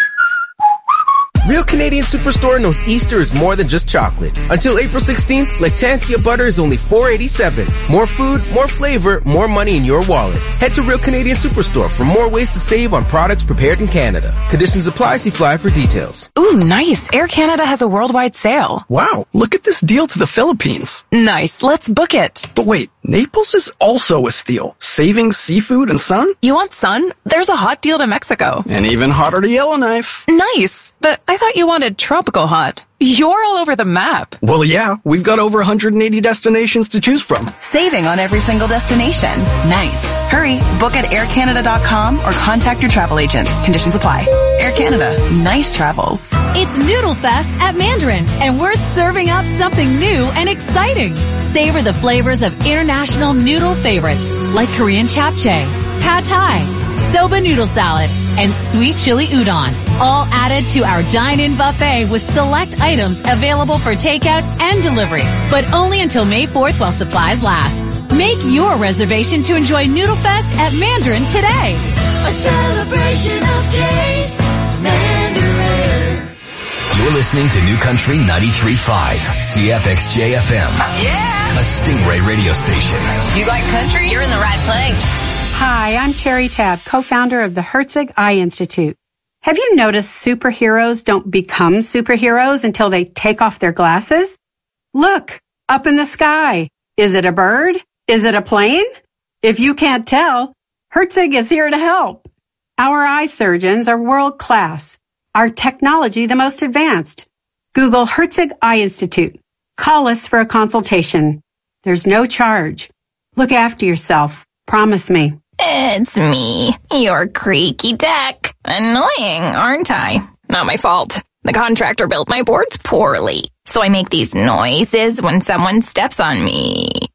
[SPEAKER 27] Real Canadian Superstore knows Easter is more than just chocolate. Until April sixteenth, Lactantia butter is only four eighty-seven. More food, more flavor, more money in your wallet. Head to Real Canadian Superstore for more ways to save on products prepared in Canada. Conditions apply. See flyer for details.
[SPEAKER 18] Ooh, nice. Air Canada has a worldwide sale.
[SPEAKER 19] Wow, look at this deal to the Philippines.
[SPEAKER 18] Nice. Let's book it.
[SPEAKER 19] But wait, Naples is also a steal. Savings, seafood, and sun?
[SPEAKER 18] You want sun? There's a hot deal to Mexico.
[SPEAKER 19] And even hotter to Yellowknife.
[SPEAKER 18] Nice. But I thought you wanted tropical hot. You're all over the map.
[SPEAKER 19] Well, yeah, we've got over one hundred eighty destinations to choose from.
[SPEAKER 28] Saving on every single destination. Nice. Hurry, book at air canada dot com or contact your travel agent. Conditions apply. Air Canada. Nice travels.
[SPEAKER 29] It's Noodle Fest at Mandarin, and we're serving up something new and exciting. Savor the flavors of international noodle favorites like Korean japchae, pad thai, soba noodle salad, and sweet chili udon, all added to our dine-in buffet with select items available for takeout and delivery, but only until May fourth while supplies last. Make your reservation to enjoy Noodle Fest at Mandarin today.
[SPEAKER 2] A celebration of taste, Mandarin.
[SPEAKER 1] You're listening to New Country ninety-three point five, C F X J F M.
[SPEAKER 28] Yeah!
[SPEAKER 1] A Stingray radio station.
[SPEAKER 28] You like country? You're in the right place.
[SPEAKER 30] Hi, I'm Cherry Tab, co-founder of the Herzig Eye Institute. Have you noticed superheroes don't become superheroes until they take off their glasses? Look, up in the sky. Is it a bird? Is it a plane? If you can't tell, Herzig is here to help. Our eye surgeons are world class. Our technology the most advanced. Google Herzig Eye Institute. Call us for a consultation. There's no charge. Look after yourself. Promise me.
[SPEAKER 31] It's me, your creaky deck. Annoying, aren't I? Not my fault. The contractor built my boards poorly, so I make these noises when someone steps on me.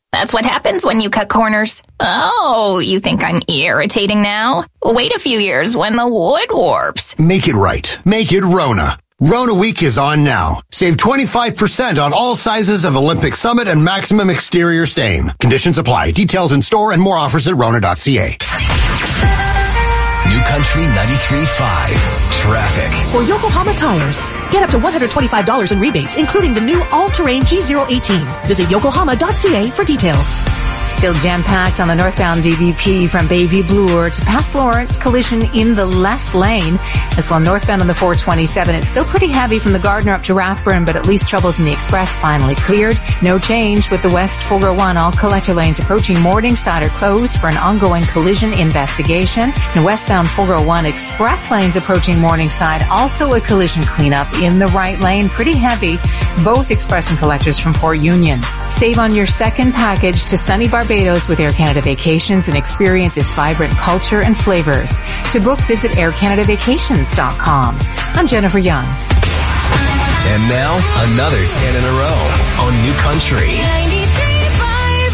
[SPEAKER 31] That's what happens when you cut corners. Oh, you think I'm irritating now? Wait a few years when the wood warps.
[SPEAKER 10] Make it right. Make it Rona. Rona Week is on now. Save twenty-five percent on all sizes of Olympic Summit and Maximum Exterior Stain. Conditions apply. Details in store and more offers at rona dot c a.
[SPEAKER 1] New Country ninety-three point five. Traffic.
[SPEAKER 11] For Yokohama Tires, get up to one hundred twenty-five dollars in rebates, including the new all-terrain G zero eighteen. Visit yokohama dot c a for details.
[SPEAKER 23] Still jam-packed on the northbound D V P from Bayview Bloor to past Lawrence. Collision in the left lane. As well, northbound on the four twenty-seven. It's still pretty heavy from the Gardner up to Rathburn, but at least troubles in the express finally cleared. No change with the west four oh one. All collector lanes approaching Morningside are closed for an ongoing collision investigation. And westbound four oh one express lanes approaching Morningside. Also a collision cleanup in the right lane. Pretty heavy. Both express and collectors from Port Union. Save on your second package to sunny Barbados with Air Canada Vacations and experience its vibrant culture and flavors. To book, visit air canada vacations dot com. I'm Jennifer Young.
[SPEAKER 1] And now, another ten in a row on New Country.
[SPEAKER 8] ninety-three point five.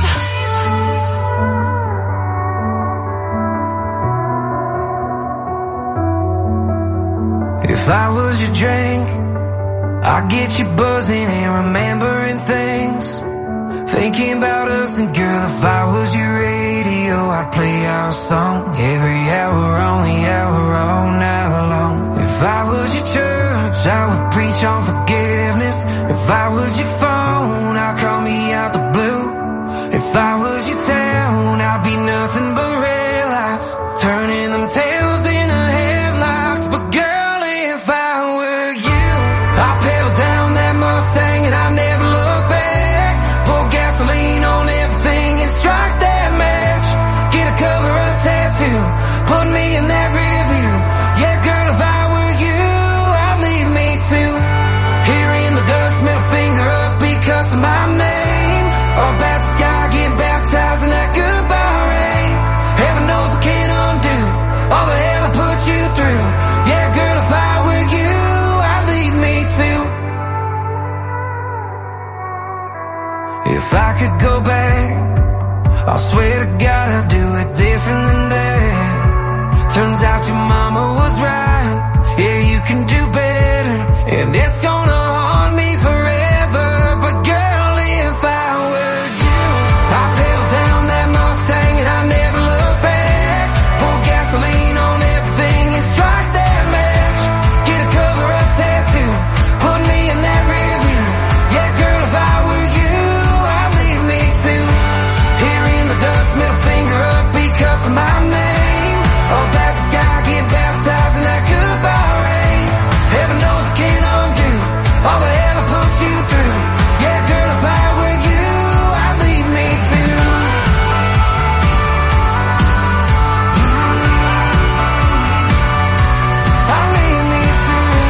[SPEAKER 3] If I was your drink, I'd get you buzzing and remembering things. Thinking about us, and girl, if I was your radio, I'd play our song every hour on the hour all night long. If I was your church, I would preach on forgiveness. If I was your phone, I'd call me out the blue. If I was your town, I'd be nothing but red lights, turning them tails into headlights. But girl, if I were you, I'd pedal down that Mustang and I'd never look back. Pour gasoline on everything and strike that match. Get a cover-up tattoo, put me in that rear view. Yeah, girl, if I were you, I'd leave me too. Here in the dust, middle finger up because of my name. Up at the sky, get baptized in that goodbye rain. Heaven knows I can't undo all the hell I put you through. Yeah, girl, if I were you, I'd leave me too. If I could go back, I swear to God I'd do it different than that. Turns out your mama was right. Yeah, you can do better, and it's gonna haunt me forever. But girl, if I were you, I'd pedal down that Mustang and I'd never look back. Pour gasoline on everything and strike that match. Get a cover-up tattoo, put me in that rear view. Yeah, girl, if I were you, I'd leave me too. Here in the dust, middle finger up because of my name. Up at the sky, get baptized in that goodbye rain. Heaven knows I can't undo all the hell I put you through. Yeah, girl, if I were you, I'd leave me too. I'd leave me too.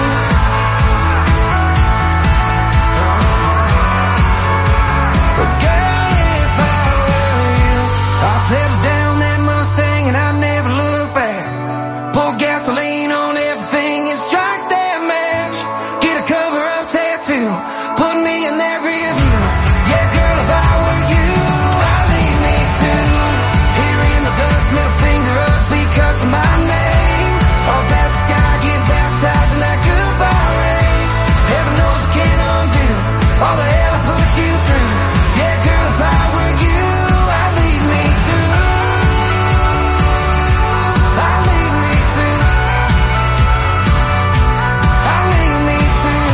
[SPEAKER 3] But girl, if I were you, I'd pedal down that Mustang and I'd never look back. Pour gasoline on everything and strike that match. Get a cover-up tattoo, put me in that rear view. Yeah, girl, if I were you, I'd leave me too. Here in the dust, middle finger up because of my name. Up at the sky, get baptized in that goodbye rain. Heaven knows I can't undo all the hell I put you through. Yeah, girl, if I were you, I'd leave me too. I'd leave me too. I'd leave me too.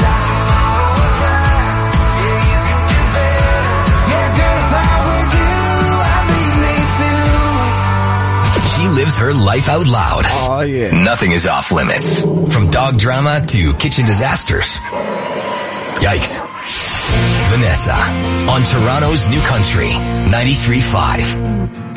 [SPEAKER 3] Yeah, you can do better. Yeah, girl, if I were you, I'd leave me too.
[SPEAKER 1] She lives her life out loud.
[SPEAKER 27] Oh, yeah.
[SPEAKER 1] Nothing is off limits. From dog drama to kitchen disasters. Yikes. Vanessa on Toronto's New Country ninety-three point five.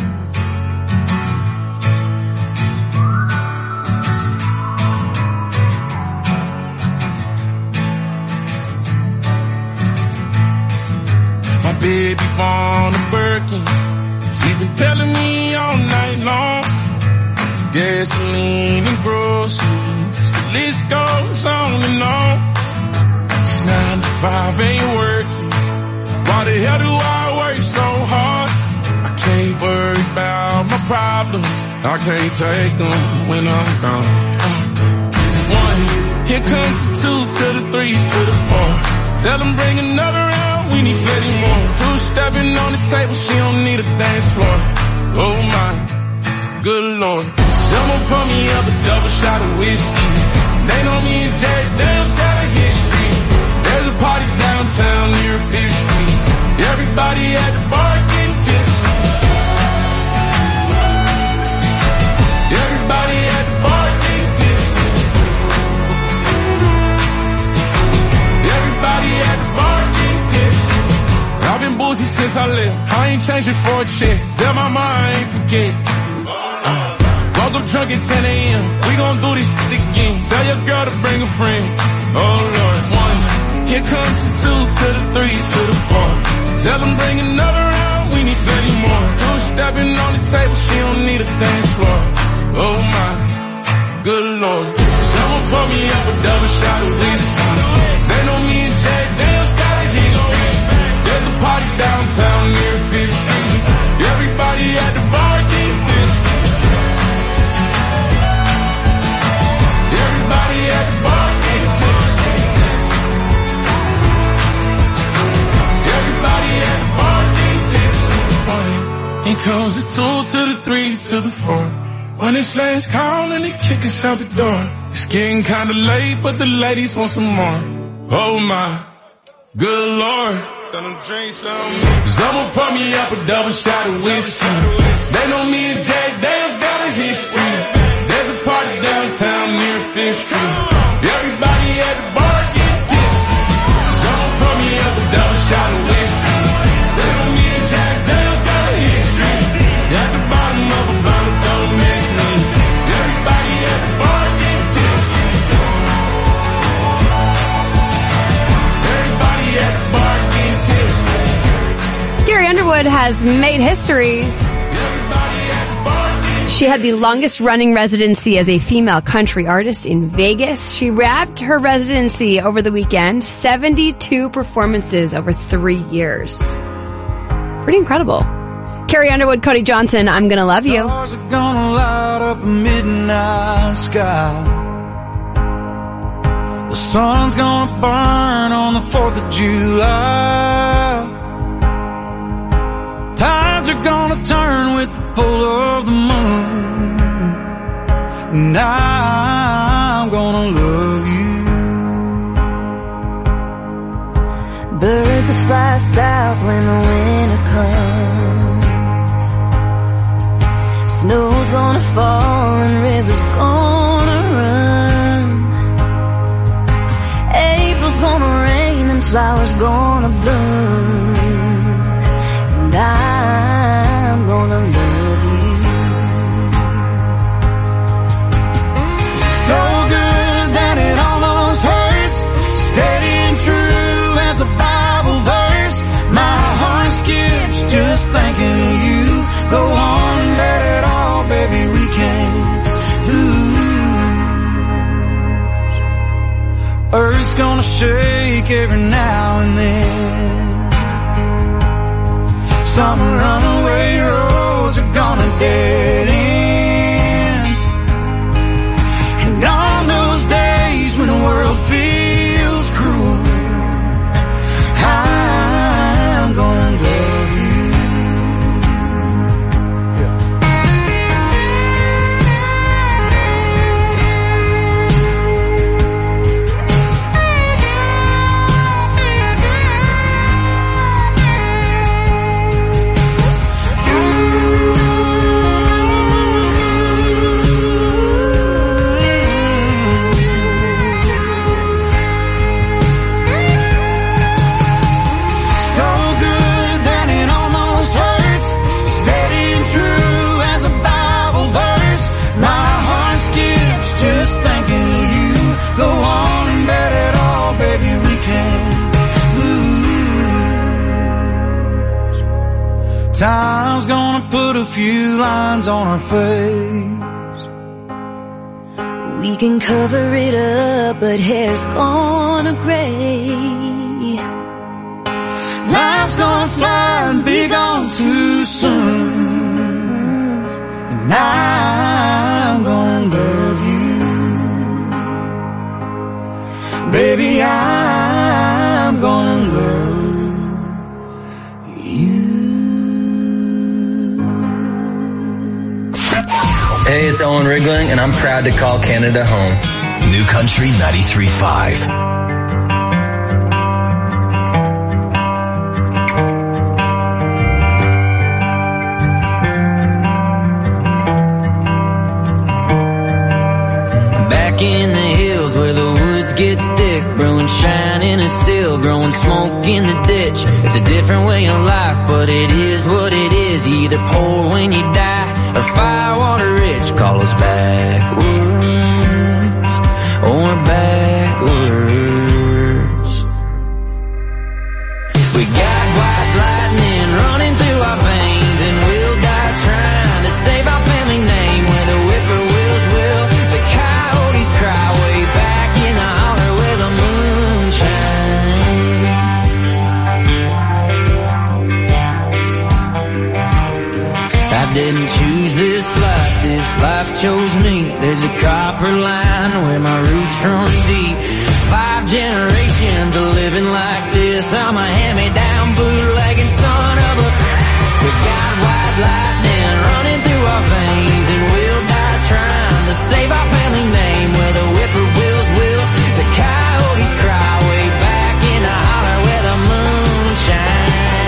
[SPEAKER 12] My baby born a Birkin. She's been telling me all night long. Gasoline and groceries, the list goes on and on. It's nine to five, ain't working. Why the hell do I work work so hard. I can't worry about my problems. I can't take them when I'm gone. One, here comes the two to the three to the four. Tell them bring another round, we need plenty more. Two stepping on the table, she don't need a dance floor. Oh my, good lord. Someone pour me up a double shot of whiskey. They know me and Jack Daniels got a history. There's a party downtown near Fifth Street. Everybody at the bar getting tipsy. Everybody at the bar getting tipsy. Everybody at the bar getting tipsy. I've been boozy since I left. I ain't changing for a check. Tell my mom I ain't forget. Uh, woke up drunk at ten a.m. We gon' do this shit again. Tell your girl to bring a friend. Oh Lord, one. Here comes the two to the three to the four. Tell them bring another round, we need plenty more. Two stepping on the table, she don't need a dance floor. Oh my, good lord. Someone pour me up a double shot of whiskey. They know me and Jack Daniels got a history. There's a party downtown near Fifth Street. Everybody at the bar getting tipsy. Everybody at the bar getting tipsy. Everybody at the bar getting tipsy. Here comes the two to the three to the four. When it's last call and they kick us out the door. It's getting kinda late, but the ladies want some more. Oh my, good lord. Tell them drink some. Someone pour me up a double shot of whiskey. They know me and Jack Daniels got a history. There's a party downtown near Fifth Street. Everybody at the bar getting tipsy. Someone pour me up a double shot of whiskey. They know me and Jack Daniels got a history. At the bottom of a bottle, don't miss me. Everybody at the bar getting tipsy. Everybody at the bar getting tipsy.
[SPEAKER 4] Carrie Underwood has made history. She had the longest running residency as a female country artist in Vegas. She wrapped her residency over the weekend, seventy-two performances over three years. Pretty incredible. Carrie Underwood, Cody Johnson, I'm Gonna Love You.
[SPEAKER 2] Stars are gonna light up a midnight sky. The sun's gonna burn on the fourth of July. Tides are gonna turn with the pull of the moon. And I'm gonna love you.
[SPEAKER 8] Birds will fly south when the winter comes. Snow's gonna fall and rivers gonna run. April's gonna rain and flowers gonna bloom. And I'm gonna love you.
[SPEAKER 2] So good that it almost hurts. Steady and true as a Bible verse. My heart skips just thinking of you. Go on and let it all, baby, we can't lose. Earth's gonna shake every now and then. Some runaway roads are gonna dead end. And on those days when the world feels cruel, I'm gonna love you. Time's gonna put a few lines on our face.
[SPEAKER 8] We can cover it up, but hair's gonna gray.
[SPEAKER 2] Life's gonna fly and be gone too soon. And I'm gonna love you. Baby, I'm gonna love you.
[SPEAKER 5] Hey, it's Owen Rigling, and I'm proud to call Canada home.
[SPEAKER 1] New Country ninety-three point five.
[SPEAKER 2] Back in the hills where the woods get thick, brewing shining and still growing smoke in the ditch. It's a different way of life, but it is what it is. You either pour when you die or firewater rich. Call us backwoods or backwards. We got white lightning running through our veins, and we'll die trying to save our family name. Where the whippoorwills will, the coyotes cry way back in the holler where the moon shines. I didn't choose this life, this life chose me. There's a copper line where my roots run deep. Five generations of living like this. I'm a hand-me-down bootlegging son of a... We got white lightning running through our veins, and we'll die trying to save our family name. Where the whippoorwills will, the coyotes cry way back in the holler where the moon shines.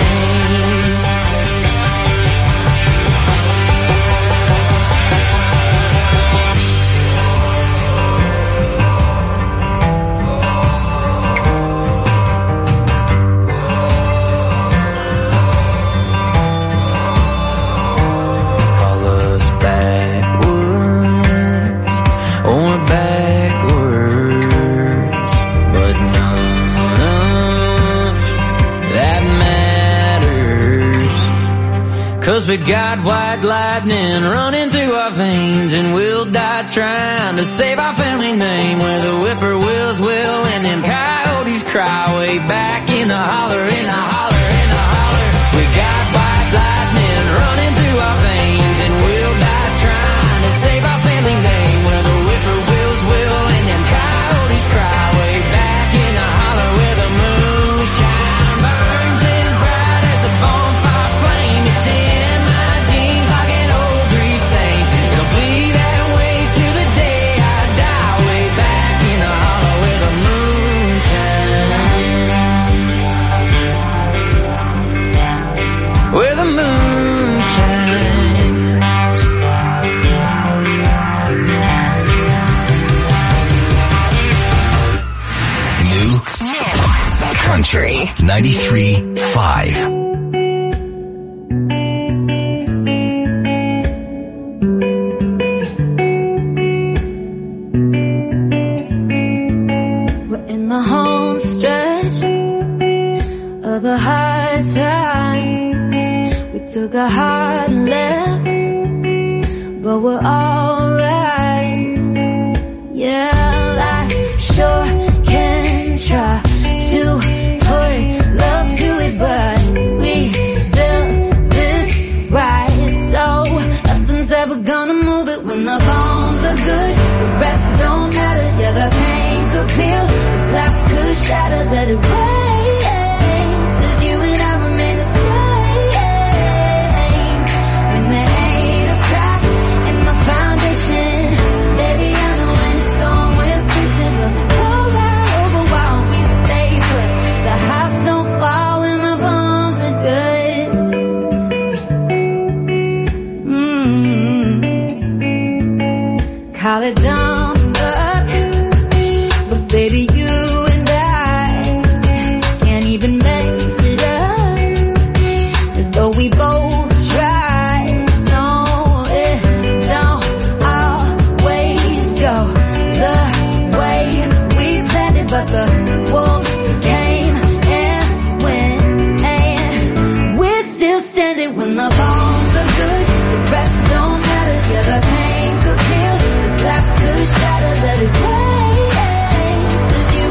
[SPEAKER 2] Cause we got white lightning running through our veins, and we'll die trying to save our family name. Where the whippoorwills will, and them coyotes cry way back in the holler, in the holler, in the holler. We got white lightning running through our veins, and we'll die trying to save our family name. Where the whippoorwills will, and them coyotes cry way back in the holler where the moonshine burns as bright as a bonfire flame. It's in where the moon shines.
[SPEAKER 1] New Country ninety-three point five.
[SPEAKER 6] We're in the home stretch of the hard times. Took a hard left, but we're alright. Yeah, I sure can try to put love to it, but we built this right, so nothing's ever gonna move it. When the bones are good, the rest don't matter. Yeah, the pain could peel, the glass could shatter. Let it rain, 'cause you and I remain the same. There ain't a crack in my foundation. Baby, I know when it's gone, we're fixing. But pour right over while we stay put. The house don't fall when my bones are good. Mm-hmm. Call it dumb luck, but baby, you and I can't even mess it up. Though we both try. But the wolves came and went, and we're still standing. When the bones are good, the rest don't matter. Yeah, the pain could peel, the glass could shatter. Let it rain, 'cause you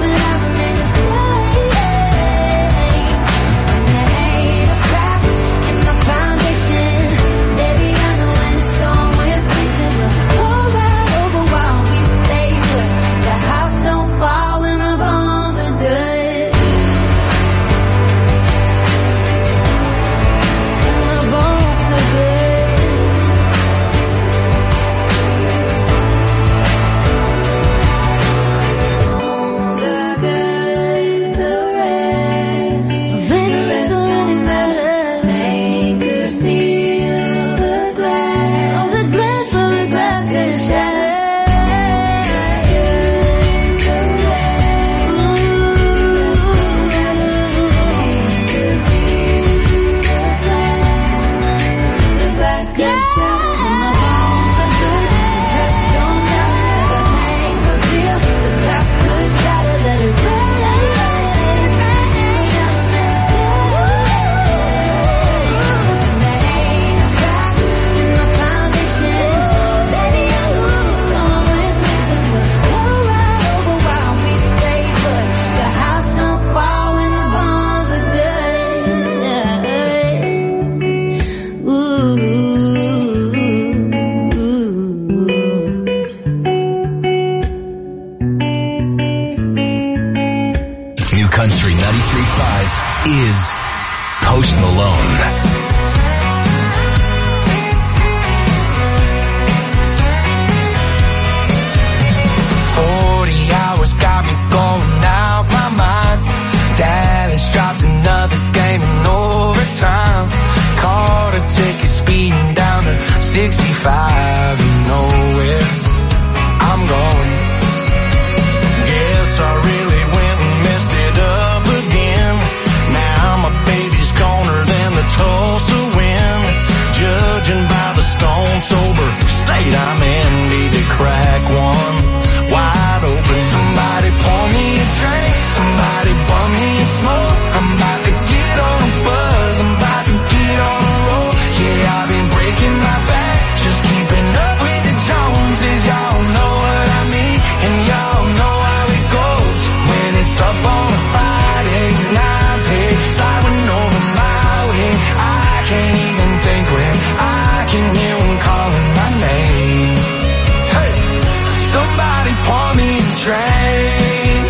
[SPEAKER 2] five and nowhere I'm going. Guess I really went and messed it up again. Now my baby's corner than the Tulsa wind. Judging by the stone sober state I'm in, need to crack one wide open. Somebody pour me a drink, somebody bum me a smoke. I'm about to get on a buzz, I'm about to get on a roll. Yeah, I've been breaking my back, just keeping up with the Joneses. Y'all know what I mean, and y'all know how it goes. When it's up on a Friday night, pay sliding over my way. I can't even think when I can hear them calling my name. Hey, somebody pour me a drink,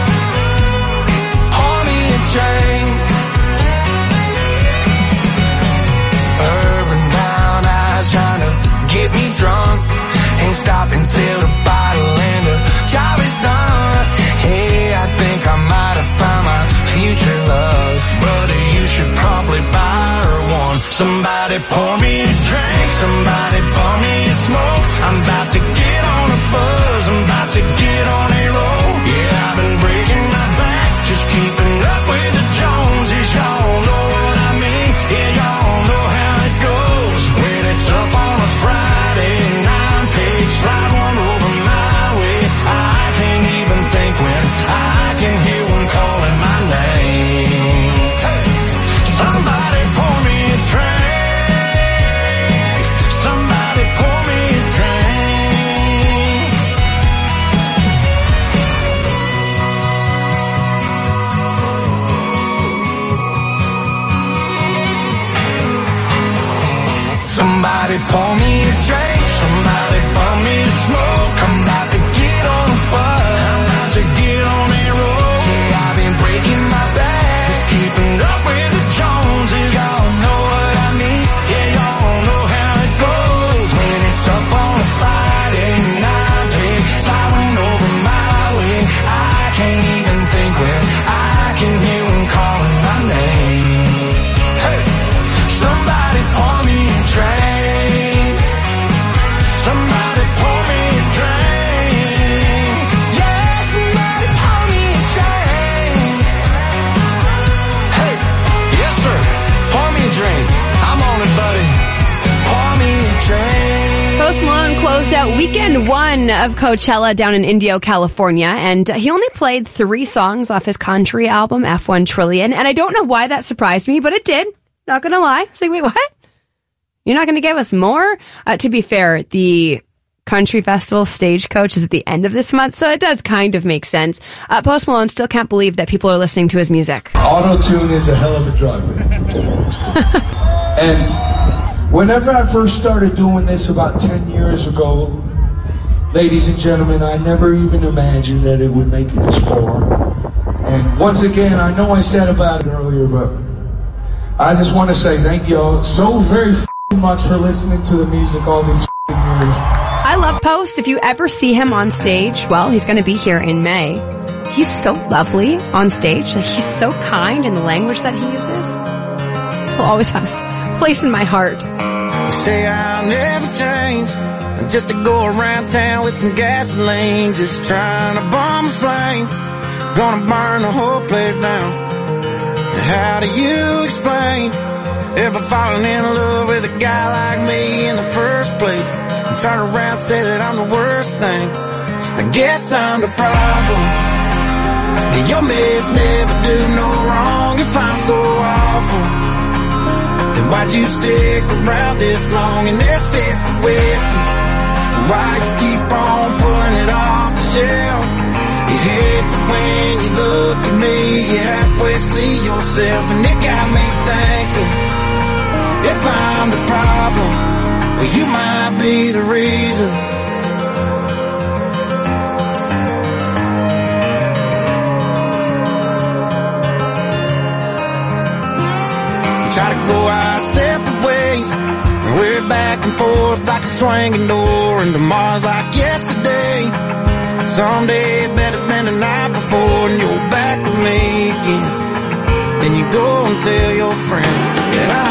[SPEAKER 2] pour me a drink. Urban brown eyes trying to get me drunk. Ain't stopping till the bottle and the job is done. Hey, I think I might have found my future love. Brother, you should probably buy her one. Somebody pour me a drink, somebody pour me a smoke. I'm about to get on a buzz, I'm about to get on a roll. Yeah, I've been breaking my back, just keeping up with the Joneses. Y'all know what I mean, yeah, y'all know how it goes. When it's up on a Friday, nine page, slide one over my way. I can't even think when I can hear one calling my name. Hey, somebody pour me a drink, somebody pour me a drink. Somebody pour me a drink, somebody pour me a smoke. I'm about to get on a buzz, I'm about to get on a roll. Yeah, I've been breaking my back, just keeping up with the Joneses. Y'all know what I mean, yeah, y'all know how it goes. When it's up on a Friday night, pay sliding over my way. I can't even think when I can hear them calling my name. Hey, somebody pour me a drink, somebody pour me a drink. Yeah, somebody pour me a drink. Hey, yes sir, pour me a drink. I'm on it, buddy. Pour me a drink.
[SPEAKER 4] Post Malone closed out weekend one of Coachella down in Indio, California, and he only played three songs off his country album, F one Trillion, and I don't know why that surprised me, but it did. Not gonna lie. I was like, wait, what? You're not gonna give us more? Uh, to be fair, the country festival Stagecoach is at the end of this month, so it does kind of make sense. Uh, Post Malone still can't believe that people are listening to his music.
[SPEAKER 7] Auto-tune is a hell of a drug, man. And whenever I first started doing this about ten years ago, ladies and gentlemen, I never even imagined that it would make it this far. And once again, I know I said about it earlier, but I just want to say thank you all so very much for listening to the music all these years.
[SPEAKER 4] I love Post. If you ever see him on stage, well, he's going to be here in May. He's so lovely on stage. Like, he's so kind in the language that he uses. He'll always have a place in my heart.
[SPEAKER 2] You say I'll never change, just to go around town with some gasoline, just trying to bomb a flame, gonna burn the whole place down. And how do you explain ever falling in love with a guy like me in the first place, and turn around and say that I'm the worst thing? I guess I'm the problem, and your mess never do no wrong. If I'm so awful, then why'd you stick around this long and there fits the whiskey? Why you keep on pulling it off the shelf? You hate that when you look at me, you halfway see yourself, and it got me thinking, if I'm the problem, well, you might be the reason. We try to go our separate ways, and we're back and forth like a swinging door, and tomorrow's like yesterday. Some days better than the night before, and you're back with me again. Then you go and tell your friends that I